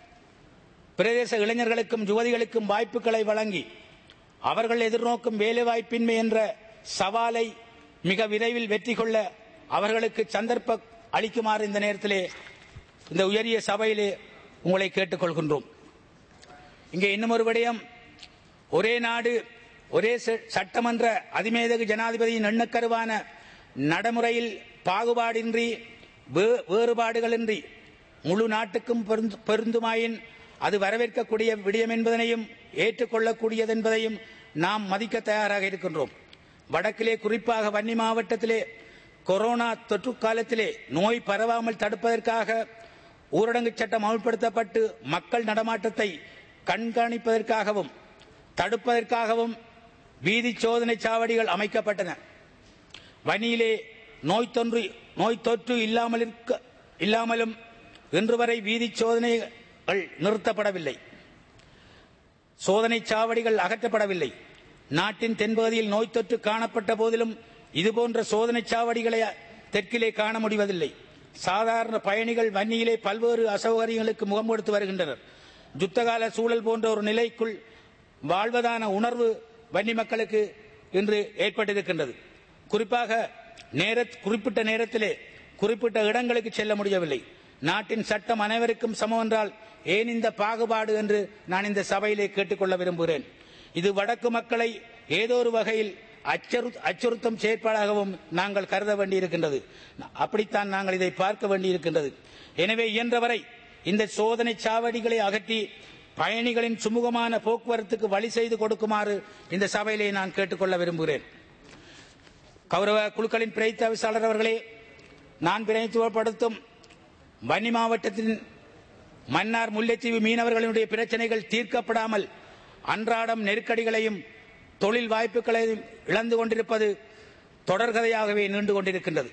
பிரதேச இளைஞர்களுக்கும் யுவதிகளுக்கும் வாய்ப்புகளை வழங்கி அவர்கள் எதிர்நோக்கும் வேலைவாய்ப்பின்மை என்ற சவாலை மிக விரைவில் வெற்றி கொள்ள அவர்களுக்கு சந்தர்ப்பம் அளிக்குமாறு இந்த நேரத்திலே இந்த உயரிய சபையிலே உங்களை கேட்டுக்கொள்கின்றோம். இங்கே இன்னும் ஒரு விடயம், ஒரே நாடு ஒரே சட்டமன்ற அதிமேதகு ஜனாதிபதியின் எண்ணக்கருவான நடைமுறையில் பாகுபாடின்றி வேறுபாடுகளின்றி முழு நாட்டுக்கும் பொருந்துமாயின் அது வரவேற்கக்கூடிய விடயம் என்பதனையும் ஏற்றுக்கொள்ளக்கூடியது என்பதையும் நாம் மதிக்க தயாராக இருக்கின்றோம். வடக்கிலே குறிப்பாக வன்னி மாவட்டத்திலே கொரோனா தொற்று காலத்திலே நோய் பரவாமல் தடுப்பதற்காக ஊரடங்கு சட்டம் அமல்படுத்தப்பட்டு மக்கள் நடமாட்டத்தை கண்காணிப்பதற்காகவும் தடுப்பதற்காகவும் வீதி சோதனை சாவடிகள் அமைக்கப்பட்டன. வன்னியிலே நோய் தொற்று நோய் தொற்று இல்லாமல் இல்லாமலும் இன்று வரை வீதி சோதனைகள் நிறுத்தப்படவில்லை, சோதனை சாவடிகள் அகற்றப்படவில்லை. நாட்டின் தென்பகுதியில் நோய் தொற்று காணப்பட்ட போதிலும் இதுபோன்ற சோதனை சாவடிகளை தெற்கிலே காண முடிவதில்லை. சாதாரண பயணிகள் வன்னியிலே பல்வேறு அசௌகரியங்களுக்கு முகம் கொடுத்து வருகின்றனர். யுத்தகால சூழல் போன்ற ஒரு நிலைக்குள் வாழ்வதான உணர்வு வன்னி மக்களுக்கு இன்று ஏற்பட்டிருக்கின்றது. குறிப்பாக நேர குறிப்பிட்ட நேரத்திலே குறிப்பிட்ட இடங்களுக்கு செல்ல முடியவில்லை. நாட்டின் சட்டம் அனைவருக்கும் சமம் என்றால் ஏன் இந்த பாகுபாடு என்று நான் இந்த சபையிலே கேட்டுக்கொள்ள விரும்புகிறேன். இது வடக்கு மக்களை ஏதோ ஒரு வகையில் அச்சுறுத்தும் செயற்பாடாகவும் நாங்கள் கருத வேண்டியிருக்கின்றது. அப்படித்தான் நாங்கள் இதை பார்க்க வேண்டியிருக்கின்றது. எனவே இயன்றவரை இந்த சோதனை சாவடிகளை அகற்றி பயணிகளின் சுமூகமான போக்குவரத்துக்கு வழி செய்து கொடுக்குமாறு இந்த சபையிலே நான் கேட்டுக்கொள்ள விரும்புகிறேன். கௌரவ குழுக்களின் பிரதித்தவிசாளர் அவர்களே, நான் பிரதிநிதித்துவப்படுத்தும் வன்னி மாவட்டத்தின் மன்னார் முல்லைத்தீவு மீனவர்களுடைய பிரச்சனைகள் தீர்க்கப்படாமல் அன்றாடம் நெருக்கடிகளையும் தொழில் வாய்ப்புகளையும் இழந்து கொண்டிருப்பது தொடர்கதையாகவே நீண்டு கொண்டிருக்கின்றது.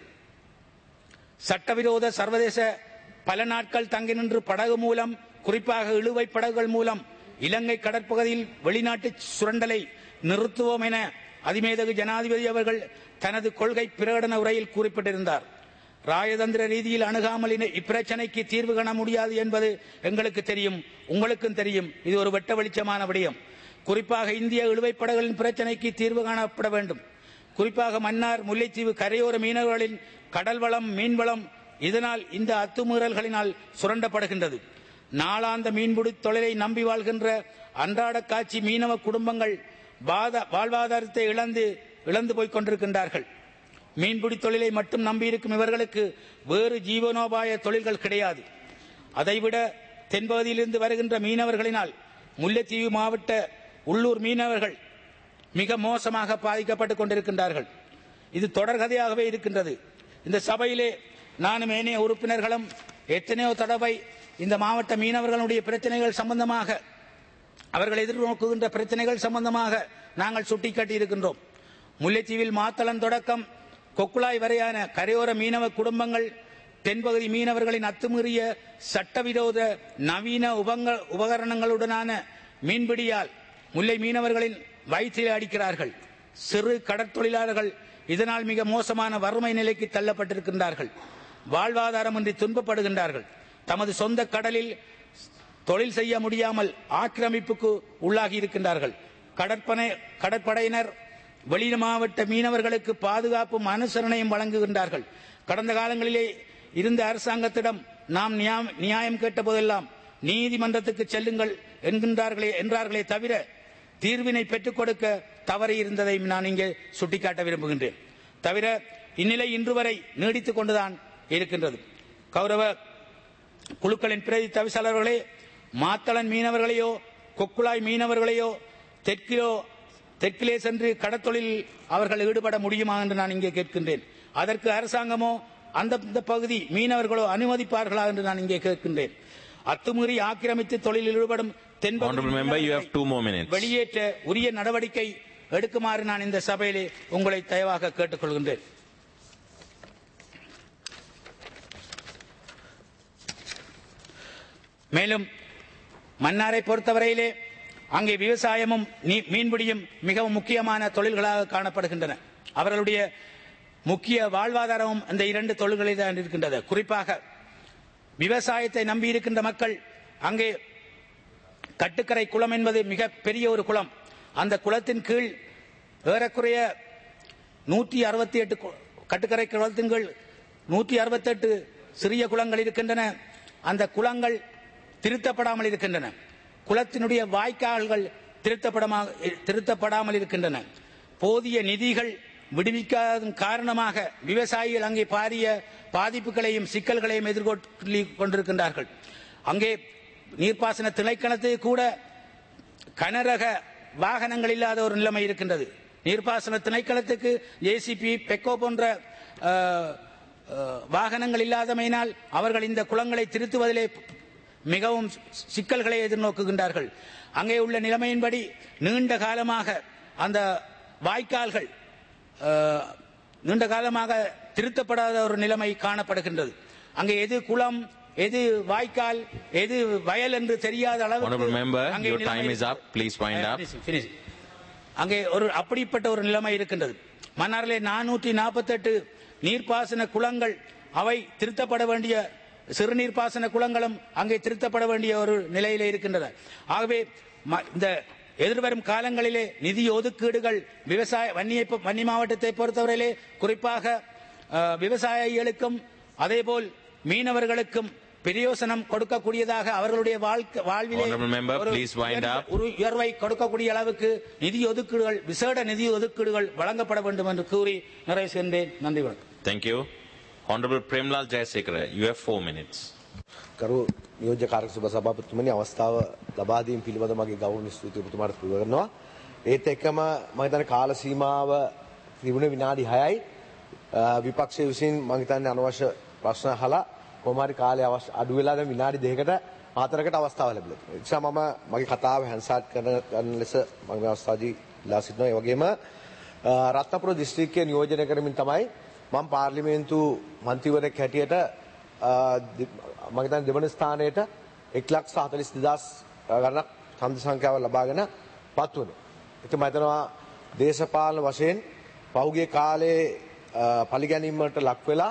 சட்டவிரோத சர்வதேச பல நாட்கள் தங்கி நின்று படகு மூலம், குறிப்பாக இழுவை படகுகள் மூலம் இலங்கை கடற்பகுதியில் வெளிநாட்டு சுரண்டலை நிறுத்துவோம் என அதிமேதகு ஜனாதிபதி அவர்கள் தனது கொள்கை பிரகடன உரையில் குறிப்பிட்டிருந்தார். ராஜதந்திர ரீதியில் அணுகாமல் இப்பிரச்சனைக்கு தீர்வு காண முடியாது என்பது எங்களுக்கு தெரியும், உங்களுக்கும் தெரியும். இது ஒரு வெட்ட வெளிச்சமான விடயம். குறிப்பாக இந்திய இழுவைப் படகுகளின் பிரச்சனைக்கு தீர்வு காணப்பட வேண்டும். குறிப்பாக மன்னார் முல்லைத்தீவு கரையோர மீனவர்களின் கடல் வளம், மீன்வளம் இதனால் இந்த அத்துமீறல்களினால் சுரண்டப்படுகின்றது. நாளாந்த மீன்பிடி தொழிலை நம்பி வாழ்கின்ற அன்றாட காட்சி மீனவ குடும்பங்கள் வாழ்வாதாரத்தை இழந்து இழந்து போய்க் கொண்டிருக்கின்றார்கள். மீன்பிடி தொழிலை மட்டும் நம்பியிருக்கும் இவர்களுக்கு வேறு ஜீவனோபாய தொழில்கள் கிடையாது. அதைவிட தென்பகுதியிலிருந்து வருகின்ற மீனவர்களினால் முல்லைத்தீவு மாவட்ட உள்ளூர் மீனவர்கள் மிக மோசமாக பாதிக்கப்பட்டுக் கொண்டிருக்கின்றார்கள். இது தொடர்கதையாகவே இருக்கின்றது. இந்த சபையிலே நானும் ஏனைய உறுப்பினர்களும் எத்தனையோ தடவை இந்த மாவட்ட மீனவர்களுடைய பிரச்சனைகள் சம்பந்தமாக, அவர்கள் எதிர்நோக்குகின்ற பிரச்சனைகள் சம்பந்தமாக நாங்கள் சுட்டிக்காட்டி இருக்கின்றோம். முல்லைத்தீவில் மாத்தளன் தொடக்கம் கொக்குளாய் வரையான கரையோர மீனவ குடும்பங்கள் தென்பகுதி மீனவர்களின் அத்துமீறிய சட்டவிரோத நவீன உபகரணங்களுடனான மீன்பிடியால் முல்லை மீனவர்களின் வயிற்றில் அடிக்கிறார்கள். சிறு கடற்தொழிலாளர்கள் இதனால் மிக மோசமான வறுமை நிலைக்கு தள்ளப்பட்டிருக்கின்றார்கள். வாழ்வாதாரமின்றி துன்பப்படுகின்றார்கள். தமது சொந்த கடலில் தொழில் செய்ய முடியாமல் ஆக்கிரமிப்புக்கு உள்ளாகி இருக்கின்றார்கள். கடற்படை கடற்படையினர் வெளி மாவட்ட மீனவர்களுக்கு பாதுகாப்பும் அனுசரணையும் வழங்குகின்றார்கள். கடந்த காலங்களிலே இருந்த அரசாங்கத்திடம் நாம் நியாயம் கேட்ட போதெல்லாம் நீதிமன்றத்துக்கு செல்லுங்கள் என்கின்றார்களே என்றார்களே தவிர தீர்வினை பெற்றுக் கொடுக்க தவறி இருந்ததை நான் இங்கே சுட்டிக்காட்ட விரும்புகின்றேன். தவிர இந்நிலை இன்று வரை நீடித்துக் கொண்டுதான் இருக்கின்றது. கௌரவ குழுக்களின் பிரதி தவிசாளர்களே, மாத்தளன் மீனவர்களையோ கொக்குளாய் மீனவர்களையோ தெற்கிலோ தெற்கிலே சென்று கடத்தொழில் அவர்கள் ஈடுபட முடியுமா என்று நான் இங்கே கேட்கின்றேன். அதற்கு அரசாங்கமோ அந்த பகுதி மீனவர்களோ அனுமதிப்பார்களா என்று நான் இங்கே கேட்கின்றேன். அத்துமீறி ஆக்கிரமித்து தொழிலில் ஈடுபடும் வெளியேற்ற உரிய நடவடிக்கை எடுக்குமாறு நான் இந்த சபையிலே உங்களை தயவாக கேட்டுக்கொள்கின்றேன். மேலும் மன்னாரை பொறுத்தவரையிலே அங்கே விவசாயமும் மீன்பிடியும் மிகவும் முக்கியமான தொழில்களாக காணப்படுகின்றன. அவர்களுடைய முக்கிய வாழ்வாதாரமும் இந்த இரண்டு தொழில்களில் தான் இருக்கின்றது. குறிப்பாக விவசாயத்தை நம்பி இருக்கின்ற மக்கள் அங்கே கட்டுக்கரை குளம் என்பது மிக பெரிய ஒரு குளம். அந்த குளத்தின் கீழ் ஏறக்குறைய நூற்றி அறுபத்தி எட்டு கட்டுக்கரை குளத்தின் கீழ் நூற்றி அறுபத்தி எட்டு சிறிய குளங்கள் இருக்கின்றன. அந்த குளங்கள் திருத்தப்படாமல் இருக்கின்றன. குளத்தினுடைய வாய்க்கால்கள் திருத்தப்படாமல் இருக்கின்றன. போதிய நிதிகள் விடுவிக்காத காரணமாக விவசாயிகள் அங்கே பாரிய பாதிப்புகளையும் சிக்கல்களையும் எதிர்கொண்டு கொண்டிருக்கின்றார்கள். அங்கே நீர்ப்பாசன திணைக்களத்துக்கு கூட கனரக வாகனங்கள் இல்லாத ஒரு நிலைமை இருக்கின்றது. நீர்ப்பாசன திணைக்களத்துக்கு ஜேசிபி பெக்கோ போன்ற வாகனங்கள் இல்லாதமையினால் அவர்கள் இந்த குளங்களை திருத்துவதிலே மிகவும் சிக்கல்களை எதிர்நோக்குகின்றார்கள். அங்கே உள்ள நிலைமையின்படி நீண்ட காலமாக அந்த வாய்க்கால்கள் நீண்ட காலமாக திருத்தப்படாத ஒரு நிலைமை காணப்படுகின்றது. அங்கே எது குளம், எது வாய்க்கால், எது வயல் என்று தெரியாத அளவுக்கு அங்கே ஒரு அப்படிப்பட்ட ஒரு நிலைமை இருக்கின்றது. மன்னாரிலே நானூற்றி நாற்பத்தி எட்டு நீர்ப்பாசன குளங்கள் அவை திருத்தப்பட வேண்டிய சிறுநீர் பாசன குளங்களும் அங்கே திருத்தப்பட வேண்டிய ஒரு நிலையிலே இருக்கின்றன. ஆகவே இந்த எதிர்வரும் காலங்களிலே நிதி ஒதுக்கீடுகள் விவசாய வன்னியை வன்னி மாவட்டத்தை பொறுத்தவரையிலே குறிப்பாக விவசாயிகளுக்கும் அதேபோல் மீனவர்களுக்கும் பிரயோசனம் கொடுக்கக்கூடியதாக அவர்களுடைய வாழ்விலே உயர்வை கொடுக்கக்கூடிய அளவுக்கு நிதி ஒதுக்கீடுகள் விசேட நிதி ஒதுக்கீடுகள் வழங்கப்பட வேண்டும் என்று கூறி நிறைவு செய்கின்றேன். நன்றி, வணக்கம். Thank you. Honorable Premlal Jayasekara, you have four minutes. කරු නියෝජ්‍ය කාර්ය සභා සභාපතිතුමනි අවස්ථාව ලබා දීම පිළිබඳව මගේ ගෞරවනීය ස්තුතිය ඔබතුමාට පිළිගන්නවා. ඒත් එක්කම මම හිතන්නේ කාල සීමාව තිබුණේ විනාඩි හයයි. විපක්ෂයේ විසින් මම හිතන්නේ අනවශ්‍ය ප්‍රශ්න අහලා කොහොම හරි කාලය අවශ්‍ය අඩු වෙලා දැන් විනාඩි දෙකකට හතරකට අවස්ථාව ලැබිලා තියෙනවා. ඒ නිසා මම මගේ කතාව හැන්සාට් කරන ගන්න ලෙස මම මේ අවස්ථාවේදී ඉල්ලා සිටිනවා. ඒ වගේම රත්නපුර දිස්ත්‍රික්කයේ නියෝජනය කරමින් තමයි මම පාර්ලිමේන්තු මන්ත්‍රීවරයෙක් හැටියට මම හිතන්නේ දෙවන ස්ථානයට එක ලක්ෂ හතළිස් දෙදාස් ගණනක් ඡන්ද සංඛ්‍යාව ලබාගෙන පත් වුණා. ඉතින් මම හිතනවා දේශපාලන වශයෙන් පහුගිය කාලේ පරිගැනීම් වලට ලක් වෙලා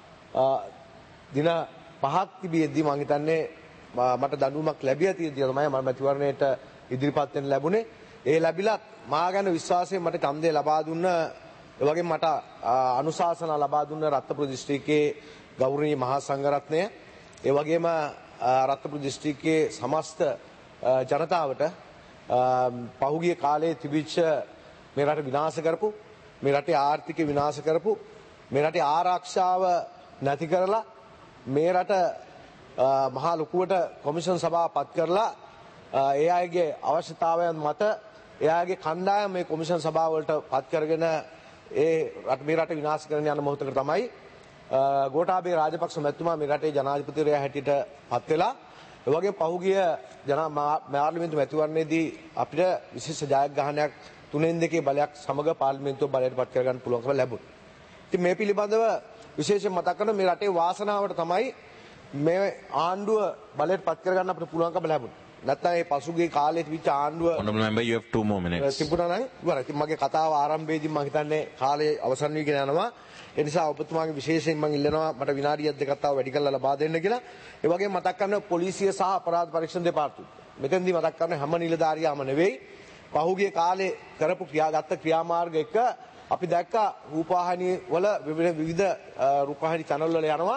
දින පහක් තිබියදී මම හිතන්නේ මට දඬුවමක් ලැබිය තියෙනවා තමයි මම මැතිවරණයට ඉදිරිපත් වෙන්න ලැබුණේ. ඒ ලැබිලත් මා ගැන විශ්වාසයෙන් මට ඡන්දය ලබා දුන්න ඒ වගේම මට අනුශාසනා ලබා දුන්න රත්නපුර දිස්ත්‍රික්කයේ ගෞරවනීය මහා සංඝරත්නය ඒ වගේම රත්නපුර දිස්ත්‍රික්කයේ සමස්ත ජනතාවට පහුගිය කාලයේ තිබිච්ච මේ රට විනාශ කරපු මේ රටේ ආර්ථිකය විනාශ කරපු මේ රටේ ආරක්ෂාව නැති කරලා මේ රට මහා ලොකුවට කොමිෂන් සභාව පත් කරලා ඒ අයගේ අවශ්‍යතාවයන් මත ඒ අයගේ කණ්ඩායම මේ කොමිෂන් සභාව වලට පත් කරගෙන ඒ රට මේ රට විනාශ කරන යන මොහොතකට තමයි ගෝඨාභය රාජපක්ෂ මැතිතුමා මේ රටේ ජනාධිපතිවරයා හැටියට පත් වෙලා ඒ වගේ පහුගිය ජන පාර්ලිමේන්තු මැතිවරණයේදී අපිට විශේෂ ජයග්‍රහණයක් තුනෙන් දෙකේ බලයක් සමග පාර්ලිමේන්තුව බලයට පත් කරගන්න පුළුවන්කම ලැබුණා. ඉතින් මේ පිළිබඳව විශේෂයෙන් මතක් කරන මේ රටේ වාසනාවට තමයි මේ ආණ්ඩුව බලයට පත් කරගන්න අපිට පුළුවන්කම ලැබුණා. නැත්නම් මේ පසුගිය කාලේ තිබිච්ච ආණ්ඩුව Honorable member, you have two more minutes. තිබුණා නම් ඉවරයි. ඉතින් මගේ කතාව ආරම්භයේදී මම හිතන්නේ කාලේ අවසන් වීගෙන යනවා. ඒ නිසා ඔබතුමාගේ විශේෂයෙන් මම ඉල්ලනවා මට විනාඩියක් දෙකක් තව වැඩි කරලා ලබා දෙන්න කියලා. ඒ වගේම මතක් කරන පොලිසිය සහ අපරාධ පරීක්ෂණ දෙපාර්තමේන්තුව. මෙතෙන්දී මතක් කරන හැම නිලධාරියාම නෙවෙයි පහුගිය කාලේ කරපු ක්‍රියාගත්ත ක්‍රියාමාර්ග එක අපි දැක්කා රූපවාහිනී වල විවිධ රූපවාහිනී channel වල යනවා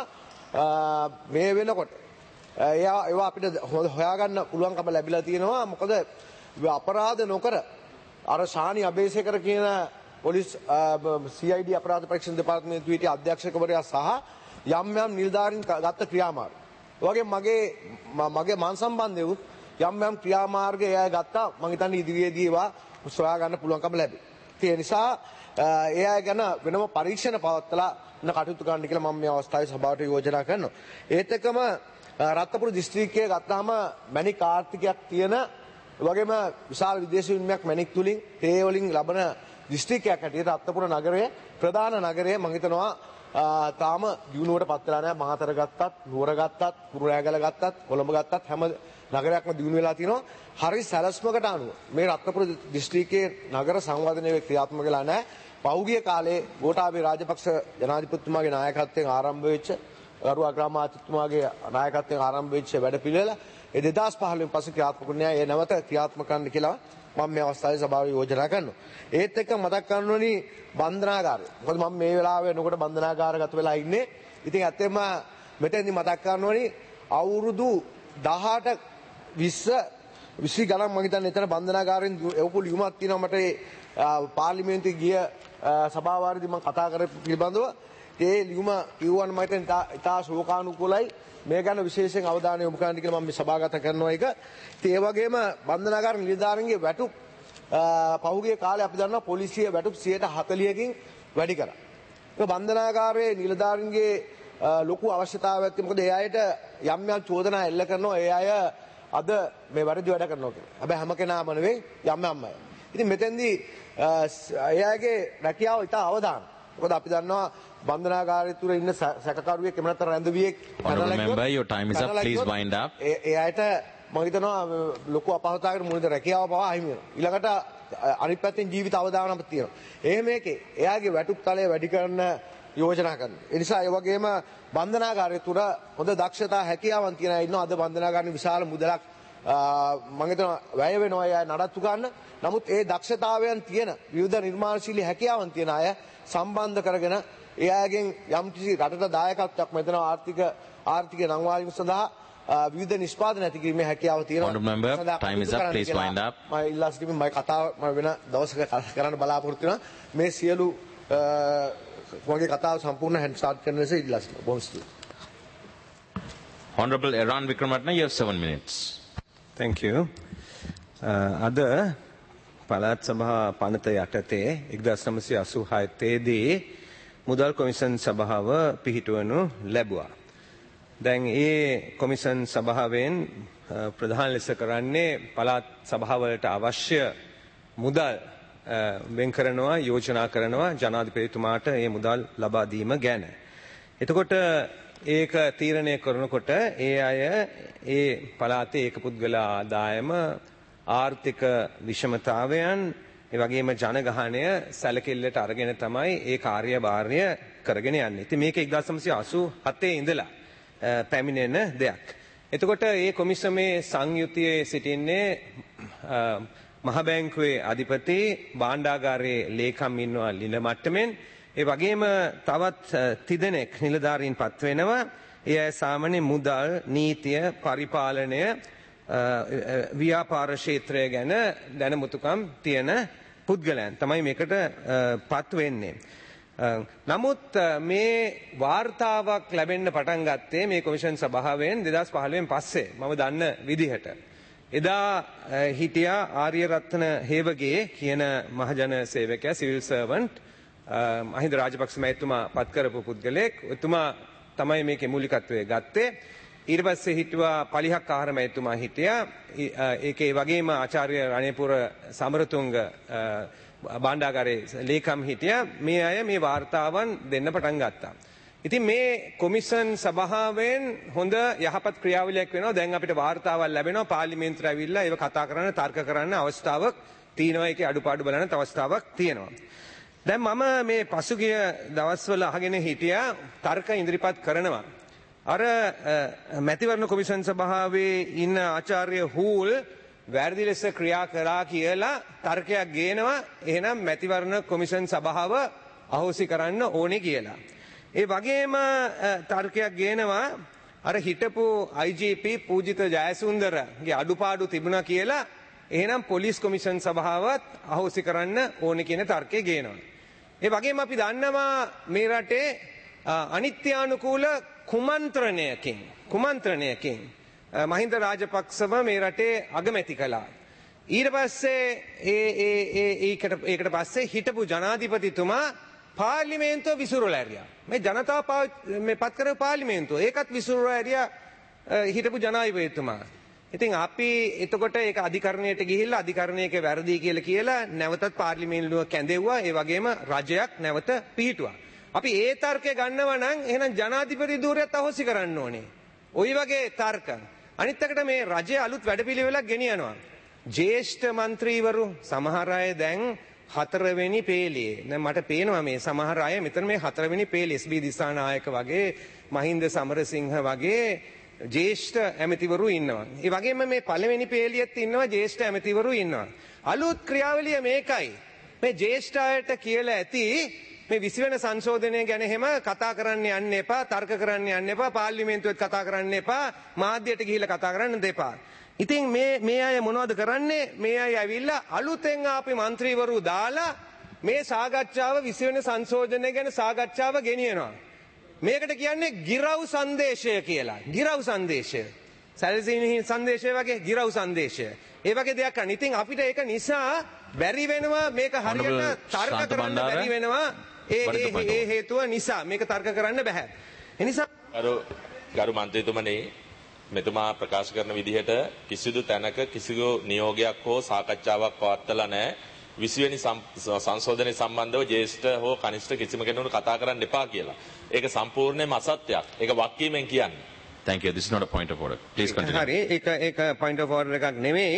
මේ වෙනකොට එයා ඒවා අපිට හොයාගන්න පුළුවන්කම ලැබිලා තියෙනවා. මොකද අපරාධ නොකර අර ශානි අබේසේකර කියන පොලිස් සී ආයි ඩී අපරාධ පරීක්ෂණ දෙපාර්තමේන්තුවේ සිටි අධ්‍යක්ෂකවරයා සහ යම් යම් නිලධාරීන් ගත්ත ක්‍රියාමාර්ග. ඒ වගේම මගේ මගේ මන් සම්බන්ධව යම් යම් ක්‍රියාමාර්ග එයා ගත්තා. මම හිතන්නේ ඉදිරියේදී ඒවා සොයා ගන්න පුළුවන්කම ලැබේ. ඒ නිසා එයා ගැන වෙනම පරීක්ෂණ පවත්වලා ඉන්න කටයුතු කරන්න කියලා මම මේ අවස්ථාවේ සභාවට යෝජනා කරනවා. ඒත් එක්කම රත්නපුර දිස්ත්‍රික්කයේ ගත්තාම මැණික් ආර්ථිකයක් තියෙන වගේම විශාල විදේශ විනිමයක් මැණික් තුලින් තේ වලින් ලබන දිස්ත්‍රික්කයක් හැටියට රත්නපුර නගරය ප්‍රධාන නගරය මම හිතනවා තාම දියුණුවට පත් වෙලා නැහැ. මහතර ගත්තත්, නුවර ගත්තත්, කුරුණෑගල ගත්තත්, කොළඹ ගත්තත් හැම නගරයක්ම දියුණු වෙලා තිනවා. හරි සැලැස්මකට අනුව මේ රත්නපුර දිස්ත්‍රික්කයේ නගර සංවර්ධනය ක්‍රියාත්මක වෙලා නැහැ. පහුගිය කාලේ ගෝඨාභය රාජපක්ෂ ජනාධිපතිතුමාගේ නායකත්වයෙන් ආරම්භ වෙච්ච ගරු අග්‍රාමාත්‍යතුමාගේ නායකත්වයෙන් ආරම්භ වෙච්ච වැඩපිළිවෙල ඒ දෙදාස් පහළොව පස්සේ ක්‍රියාත්මක වුණේ නැහැ. ඒ නැවත ක්‍රියාත්මක කරන්න කියලා මම මේ අවස්ථාවේ සභාවේ යෝජනා කරනවා. ඒත් එක්ක මතක් කරන්න ඕනි බන්ධනාගාරය. මොකද මම මේ වෙලාවේ එනකොට බන්ධනාගාරගත වෙලා ඉන්නේ. ඉතින් ඇත්තෙම මෙතෙන්දි මතක් කරන්න ඕනි අවුරුදු දහඅට විස්ස විසි ගණන් මම හිතන්නේ එතන බන්ධනාගාරයෙන් එවපු ලියුමක් තියෙනවා මට ඒ පාර්ලිමේන්තුවේ ගිය සභාවාරයේදී මම කතා කරපු පිළිබඳව. ඒ ලියුම කියවන්න මම හිතන්නේ ඉතා ශෝකානුකූලයි. මේ ගැන විශේෂයෙන් අවධානය යොමු කරන්න කියලා මම මේ සභාගත කරනවා එක. ඉතින් ඒ වගේම බන්ධනාගාර නිලධාරීන්ගේ වැටුප් පහුගිය කාලේ අපි දන්නවා පොලිසිය වැටුප් සියයට හතළිහකින් වැඩි කරා. ඒක බන්ධනාගාරයේ නිලධාරීන්ගේ ලොකු අවශ්‍යතාවයක් තියෙනවා. මොකද ඒ අයට යම් යම් චෝදනා එල්ල කරනවා. ඒ අය අද මේ වැරදි වැඩ කරනවා කියලා. හැබැයි හැම කෙනාම නෙවෙයි යම් යම් අය. ඉතින් මෙතෙන්දී ඒ අයගේ රැකියාව ඉතා අවදාන. මොකද අපි දන්නවා බන්ධනාගාරය තුල ඉන්න සැකකරුවෙක් එහෙම නැත්නම් රැඳවියෙක් Honorable member, your time is up. Please wind up. ඒ අයට මම හිතනවා ලොකු අපහසුතාවයකට මුහුණ දෙන රැකියාව පවා අහිමි වෙනවා. ඊළඟට අනිත් පැත්තෙන් ජීවිත අවදානමක් තියෙනවා. එහෙම එකේ එයාගේ වැටුප් තලය වැඩි කරන්න යෝජනා කරනවා. ඒ නිසා ඒ වගේම බන්ධනාගාරය තුල හොඳ දක්ෂතා හැකියාවන් තියන අය ඉන්නවා. අද බන්ධනාගාරේ විශාල මුදලක් මම හිතනවා වැය වෙනවා අය නඩත්තු ගන්න. නමුත් ඒ දක්ෂතාවයන් තියෙන විවිධ නිර්මාණශීලී හැකියාවන් තියෙන අය සම්බන්ධ කරගෙන ඒ අයගෙන් යම් කිසි රටට දායකත්වයක් මෙතන ආර්ථික ආර්ථිකය නංවාලීම සඳහා විවිධ නිෂ්පාදන ඇති කිරීමේ හැකියාව තියෙනවා. Honorable member, time is up. Please wind up. මම ඉල්ලා සිටින්නේ මම කතාව මම වෙන දවසක කරන්න බලාපොරොත්තු වෙනවා. මේ සියලු මගේ කතාව සම්පූර්ණ හැන්ඩ් ස්ටාර්ට් කරන ලෙස ඉල්ලා සිටිනවා. බොහොම ස්තුතියි. Honorable Eran Wickramaratne, you have seven minutes. Thank you. අද පළාත් සභා පනත යටතේ එක්දාස් නවසිය අසූ හය තේදී මුදල් කොමිෂන් සභාව පිහිටුවනු ලැබුවා. දැන් ඒ කොමිෂන් සභාවෙන් ප්‍රධාන ලෙස කරන්නේ පළාත් සභාවලට අවශ්‍ය මුදල් වෙන් කරනවා, යෝජනා කරනවා ජනාධිපතිතුමාට ඒ මුදල් ලබා දීම ගැන. එතකොට ඒක තීරණය කරනකොට ඒ අය ඒ පළාතේ ඒක පුද්ගල ආදායම, ආර්ථික විෂමතාවයන්, ඒ වගේම ජනගහනය සැලකිල්ලට අරගෙන තමයි ඒ කාර්යභාරය කරගෙන යන්නේ. ඉතින් මේක එක්දාස් නවසිය අසූ හතේ ඉඳලා පැමිණෙන දෙයක්. එතකොට ඒ කොමිසමේ සංයුතියේ සිටින්නේ මහ බැංකුවේ අධිපති, භාණ්ඩාගාරයේ ලේකම් ඉන්නවා ලිල මට්ටමෙන්. ඒ වගේම තවත් තිදෙනෙක් නිලධාරීන් පත් වෙනවා. ඒ අය සාමාන්‍ය මුදල්, නීතිය, පරිපාලනය, ව්‍යාපාර ක්ෂේත්‍රය ගැන දැනුමුතුකම් තියෙන පුද්ගලයන් තමයි මේකට පත් වෙන්නේ. නමුත් මේ වාර්තාවක් ලැබෙන්න පටන් ගත්තේ මේ කොමිෂන් සභාවෙන් දෙදහස් පහළොවෙන් පස්සේ මම දන්න විදිහට. එදා හිටියා ආර්යරත්න හේවගේ කියන මහජන සේවකයා, සිවිල් සර්වන්ට්, මහින්ද රාජපක්ෂ මහත්මයා පත් කරපු පුද්ගලෙක්. එතුමා තමයි මේකේ මූලිකත්වය ගත්තේ. ඊට පස්සේ හිටුවා පලිහක් ආහාර මහත්මයා හිටියා. ඒකේ වගේම ආචාර්ය රණේපුර සමරතුංග භාණ්ඩාගාරයේ ලේකම් හිටියා. මේ අය මේ වාර්තාවන් දෙන්න පටන් ගත්තා. ඉතින් මේ කොමිෂන් සභාවෙන් හොඳ යහපත් ක්‍රියාවලියක් වෙනවා. දැන් අපිට වාර්තාවල් ලැබෙනවා. පාර්ලිමේන්තුවට ඇවිල්ලා ඒව කතා කරන්න, තර්ක කරන්න අවස්ථාවක් තියෙනවා. ඒකේ අඩුපාඩු බලන්න අවස්ථාවක් තියෙනවා. දැන් මම මේ පසුගිය දවස්වල අහගෙන හිටියා තර්ක ඉදිරිපත් කරනවා. අර මැතිවරණ කොමිෂන් සභාවේ ඉන්න ආචාර්ය හූල් වැරදි ලෙස ක්‍රියා කරා කියලා තර්කයක් ගේනවා. එහෙනම් මැතිවරණ කොමිෂන් සභාව අහෝසි කරන්න ඕනේ කියලා. ඒ වගේම තර්කයක් ගේනවා අර හිටපු ආයි ජී පී පූජිත ජයසුන්දරගේ අඩුපාඩු තිබුණා කියලා එහෙනම් පොලිස් කොමිෂන් සභාවත් අහෝසි කරන්න ඕනේ කියන තර්කය ගේනවා. ඒ වගේම අපි දන්නවා මේ රටේ අනිත්‍යානුකූල කුමන්ත්‍රණයකින් කුමන්ත්‍රණයකින් මහින්ද රාජපක්ෂව මේ රටේ අගමැති කළා. ඊට පස්සේ ඒ ඒ ඒ ඒකට ඒකට පස්සේ හිටපු ජනාධිපතිතුමා පාර්ලිමේන්තුව විසිරුවලා ඇරියා. මේ ජනතාව මේ පත් කරපු පාර්ලිමේන්තුව ඒකත් විසිරුවලා ඇරියා හිටපු ජනාධිපතිතුමා. ඉතින් අපි එතකොට ඒක අධිකරණයට ගිහිල්ලා අධිකරණයක වැරදි කියලා කියලා නැවතත් පාර්ලිමේන්තුව කැඳෙව්වා. ඒ වගේම රජයක් නැවත පිහිටුවා. අපි ඒ තර්කය ගන්නවා නම් එහෙනම් ජනාධිපති ධූරයත් අහෝසි කරන්න ඕනේ. ওই වගේ තර්ක. අනිත් එකට මේ රජයේ අලුත් වැඩපිළිවෙලක් ගෙනියනවා. ජ්‍යෙෂ්ඨ മന്ത്രിවරු සමහර අය දැන් හතරවෙනි පේලියේ. දැන් මට පේනවා මේ සමහර අය මෙතන මේ හතරවෙනි පේලියේ එස් බී දිසානායක වගේ, මහින්ද සමරසිංහ වගේ ජ්‍යෙෂ්ඨ ඇමතිවරු ඉන්නවා. ඒ වගේම මේ පළවෙනි පේලියෙත් ඉන්නවා ජ්‍යෙෂ්ඨ ඇමතිවරු ඉන්නවා. අලුත් ක්‍රියාවලිය මේකයි. මේ ජ්‍යෙෂ්ඨ අයට කියලා ඇති මේ විසි වෙනි සංශෝධනය ගැන එහෙම කතා කරන්න යන්න එපා, තර්ක කරන්න යන්න එපා, පාර්ලිමේන්තුවෙත් කතා කරන්න එපා, මාධ්‍යයට ගිහිල්ලා කතා කරන්න දෙපා. ඉතින් මේ මේ අය මොනවද කරන්නේ? මේ අය ඇවිල්ලා අලුතෙන් ආපු മന്ത്രിවරු දාලා මේ සාකච්ඡාව විසි වෙනි සංශෝධනය ගැන සාකච්ඡාව ගෙනියනවා. මේකට කියන්නේ ගිරව් සංදේශය කියලා. ගිරව් සංදේශය. සැලසීමේ සංදේශය වගේ ගිරව් සංදේශය. ඒ වගේ දෙයක් කරන්න. ඉතින් අපිට ඒක නිසා බැරි වෙනවා මේක හරියට තර්ක කරන්න බැරි වෙනවා. ඒ ඒ හේතුව නිසා මේක තර්ක කරන්න බෑ. ඒ නිසා ගරු ගරු මන්ත්‍රීතුමනි, මෙතුමා ප්‍රකාශ කරන විදිහට කිසිදු තැනක කිසිදු නියෝගයක් හෝ සාකච්ඡාවක් පවත්වලා නැහැ. විසි වෙනි සංශෝධනය සම්බන්ධව ජ්‍යෙෂ්ඨ හෝ කනිෂ්ඨ කිසිම කෙනෙකුට කතා කරන්න එපා කියලා. ඒක සම්පූර්ණයෙන්ම අසත්‍යයක්. ඒක වක්කීමෙන් කියන්නේ. Thank you. This is not a point of order. Please continue. හරි, ඒක ඒක point of order එකක් නෙමෙයි.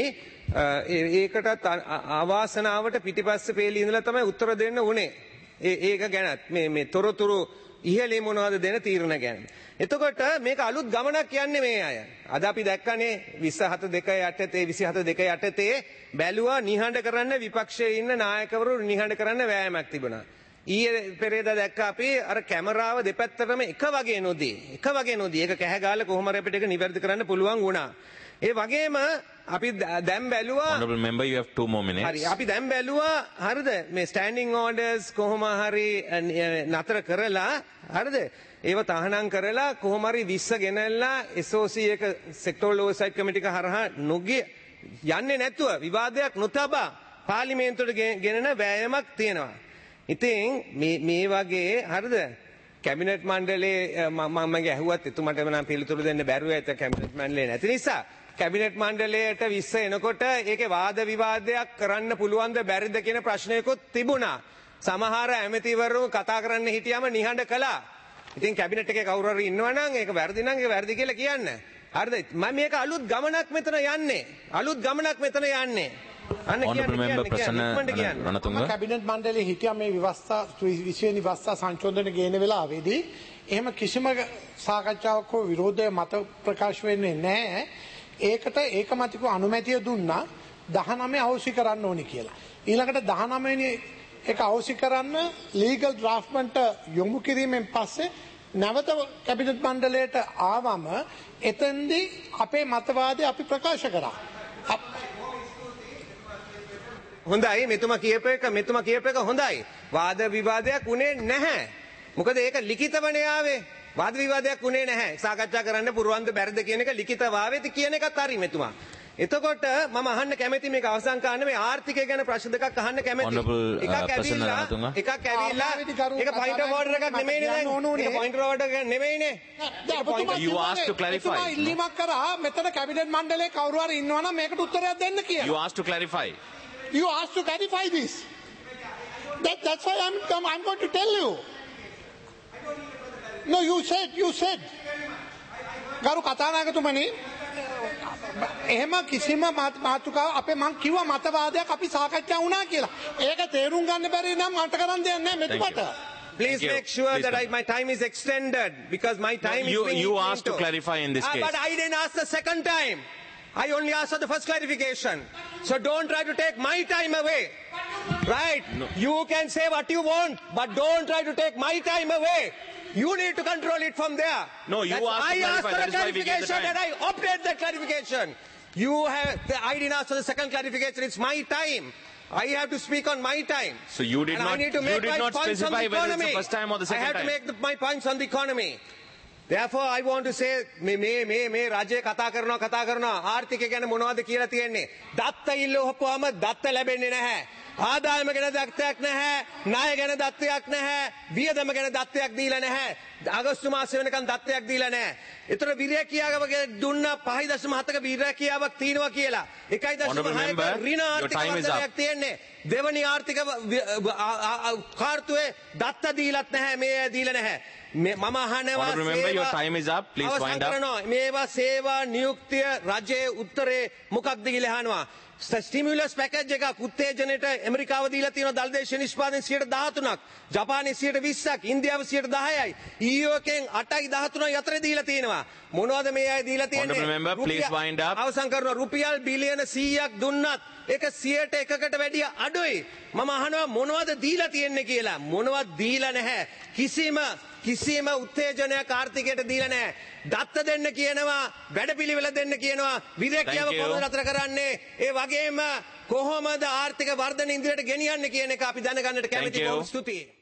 ඒකටත් අවාසනාවට පිටිපස්සේ පේලි ඉඳලා තමයි උත්තර දෙන්න උනේ. ඒක ගැනත් මේ මේ තොරතුරු ඉහළේ මොනවද දෙන තීරණ ගැන. එතකොට මේක අලුත් ගමනක් යන්නේ මේ අය. අද අපි දැක්කනේ විස්ස හත දෙක යටතේ විසි හත දෙක යටතේ බැලුවා නිහඬ කරන්න විපක්ෂයේ ඉන්න නායකවරු නිහඬ කරන්න වෑයමක් තිබුණා. ඊයේ පෙරේදා දැක්ක අපි අර කැමරාව දෙපැත්තටම එක වගේ නොදී එක වගේ නොදී ඒක කැහැ ගාලා කොහොම හරි අපිට ඒක නිවැරදි කරන්න පුළුවන් වුණා. ඒ වගේම අපි දැන් බැලුවා Honorable member, you have two more minutes. හරි, අපි දැන් බැලුවා හරිද මේ ස්ටෑන්ඩින් ඕඩර්ස් කොහොම හරි නතර කරලා හරිද ඒව තහනම් කරලා කොහොම හරි විස්ස ගෙනල්ලා එස් ඕ සී එක සෙක්ටෝරල් ඕවර්සයිට් කමිටි එක හරහා නොගිය යන්නේ නැතුව විවාදයක් නොතබා පාර්ලිමේන්තුවට ගෙනන වෑයමක් තියෙනවා. ඉතින් මේ මේ වගේ හරිද කැබිනට් මණ්ඩලයේ මම මගේ ඇහුවත් එතුමට නම් පිළිතුරු දෙන්න බැරුව ඇත කැබිනට් මණ්ඩලයේ නැති නිසා කැබිනට් මණ්ඩලයට විස්ස එනකොට ඒකේ වාද විවාදයක් කරන්න පුළුවන්ද බැරිද කියන ප්‍රශ්නයකුත් තිබුණා. සමහර ඇමතිවරු කතා කරන්න හිටියම නිහඬ කළා. ඉතින් කැබිනට් එකේ කවුරු හරි ඉන්නවා නම් ඒක වැරදි නම් ඒක වැරදි කියලා කියන්න. හරිද? මම මේක අලුත් ගමනක් මෙතන යන්නේ. අලුත් ගමනක් මෙතන යන්නේ. අන්න කියන්නේ කැබිනට් මණ්ඩලයේ හිටියා මේ ව්‍යවස්ථා විශ්වවිද්‍යාල ව්‍යවස්ථා සංශෝධන ගේන වෙලාවේදී එහෙම කිසිම සාකච්ඡාවක් හෝ විරෝධය මත ප්‍රකාශ වෙන්නේ නැහැ. ඒකට ඒකමතිකව අනුමැතිය දුන්නා දහනවය අවශ්‍ය කරන්න ඕනි කියලා. ඊළඟට දහනවය වෙනි ඒක අවශ්‍ය කරන්න ලීගල් ඩ්‍රාෆ්ට්මන්ට් යොමු කිරීමෙන් පස්සේ නැවත කැබිනට් මණ්ඩලයට ආවම එතෙන්දී අපේ මතවාදය අපි ප්‍රකාශ කරා. හොඳයි මෙතුමා කියපු එක මෙතුමා කියපු එක හොඳයි. වාද විවාදයක් උනේ නැහැ. මොකද ඒක ලිඛිතවනේ ආවේ. වාද විවාදයක් උනේ නැහැ. සාකච්ඡා කරන්න පුරවන්ද බැරිද කියන එක ලිඛිතව ආවේද කියන එකත් හරි මෙතුමා. එතකොට මම අහන්න කැමති මේක අවසන් කරන්න මේ ආර්ථිකය ගැන ප්‍රශ්න දෙකක් අහන්න කැමති. එකක් ඇවිල්ලා එකක් ඇවිල්ලා ඒක පොයින්ට් ඔෆ් ඕඩර් එකක් නෙමෙයිනේ දැන්. ඒක පොයින්ට් ඔෆ් ඕඩර් එකක් නෙමෙයිනේ. You asked to clarify. ඉල්ලීමක් කරා මෙතන කැබිනට් මණ්ඩලයේ කවුරු හරි ඉන්නවනම් මේකට උත්තරයක් දෙන්න කියලා. You asked to clarify. You asked to clarify this. That, that's why I'm, I'm going to tell you. No, you said, you said. ගරු කතානායකතුමනි එහෙම කිසිම මාතෘකාව අපේ මං කිව්වා මතවාදයක් අපි සාකච්ඡා වුණා කියලා. ඒක තේරුම් ගන්න බැරි නම් මට කරන්න දෙයක් නැහැ මෙතුමට. Please make sure Please that I, my time is extended because my time no, you, is being You asked to clarify in this ah, case. But I didn't ask the second time. I only asked for the first clarification. So don't try to take my time away. Right? No. You can say what you want, but don't try to take my time away. You need to control it from there. No, you That's, asked I to asked clarify. for a That is why we gave the clarification time. and I obtained that clarification. You have, the, I didn't ask for the second clarification. It's my time. I have to speak on my time. So you did and not, I need to you make did my not points specify on the whether economy. it's the first time or the second I have time. to make the, my points on the economy. Therefore I want to say මේ මේ මේ මේ රජය කතා කරනවා කතා කරනවා ආර්ථිකය ගැන මොනවද කියලා තියෙන්නේ. දත්ත ඉල්ලුවපුවාම දත්ත ලැබෙන්නේ නැහැ. ආදායම ගැන දත්තයක් නැහැ. ණය ගැන දත්තයක් නැහැ. වියදම ගැන දත්තයක් දීලා නැහැ. අගෝස්තු මාසෙ වෙනකන් දත්තයක් දීලා නැහැ. ඒතර විරේකියාව දුන්න පහයි දශම හතක විරේකියාවක් තියෙනවා කියලා. එකයි දශම හයක ඍණ ආර්ථික වර්ධනයක් තියෙන්නේ. දෙවනි ආර්ථික කාර්තුවේ දත්ත දීලත් නැහැ මේ දීලා නැහැ. මම අහනවා remember your time is up. Please wind up. මේවා සේවා නියුක්තිය රජයේ උත්තරේ මොකක්ද කියලා අහනවා. ස්ටිමියුලස් පැකේජ් එකක් උත්තේජනයට ඇමරිකාව දීලා තියෙනවා දල්දේශීය නිෂ්පාදනය සියයට දහතුනක්, ජපානයේ සියයට විස්සක්, ඉන්දියාව සියයට දහයයි, ඊ යූ එකෙන් අටයි දහතුනයි අතර දීලා තියෙනවා. මොනවද මේ අය දීලා තියෙන්නේ? remember, please wind up. අවසන් කරනවා රුපියල් බිලියන සීයක් දුන්නත් ඒක සියයට එකකට වැඩිය අඩුයි. මම අහනවා මොනවද දීලා තියෙන්නේ කියලා. මොනවද දීලා නැහැ. කිසිම කිසිම උත්තේජනයක් ආර්ථිකයට දීලා නැහැ. දත්ත දෙන්න කියනවා, වැඩපිළිවෙල දෙන්න කියනවා, විරේකියාව කොහොමද නතර කරන්නේ? ඒ වගේම කොහොමද ආර්ථික වර්ධන ඉදිරියට ගෙනියන්නේ කියන එක අපි දැනගන්නට කැමතියි. බොහොම ස්තුතියි.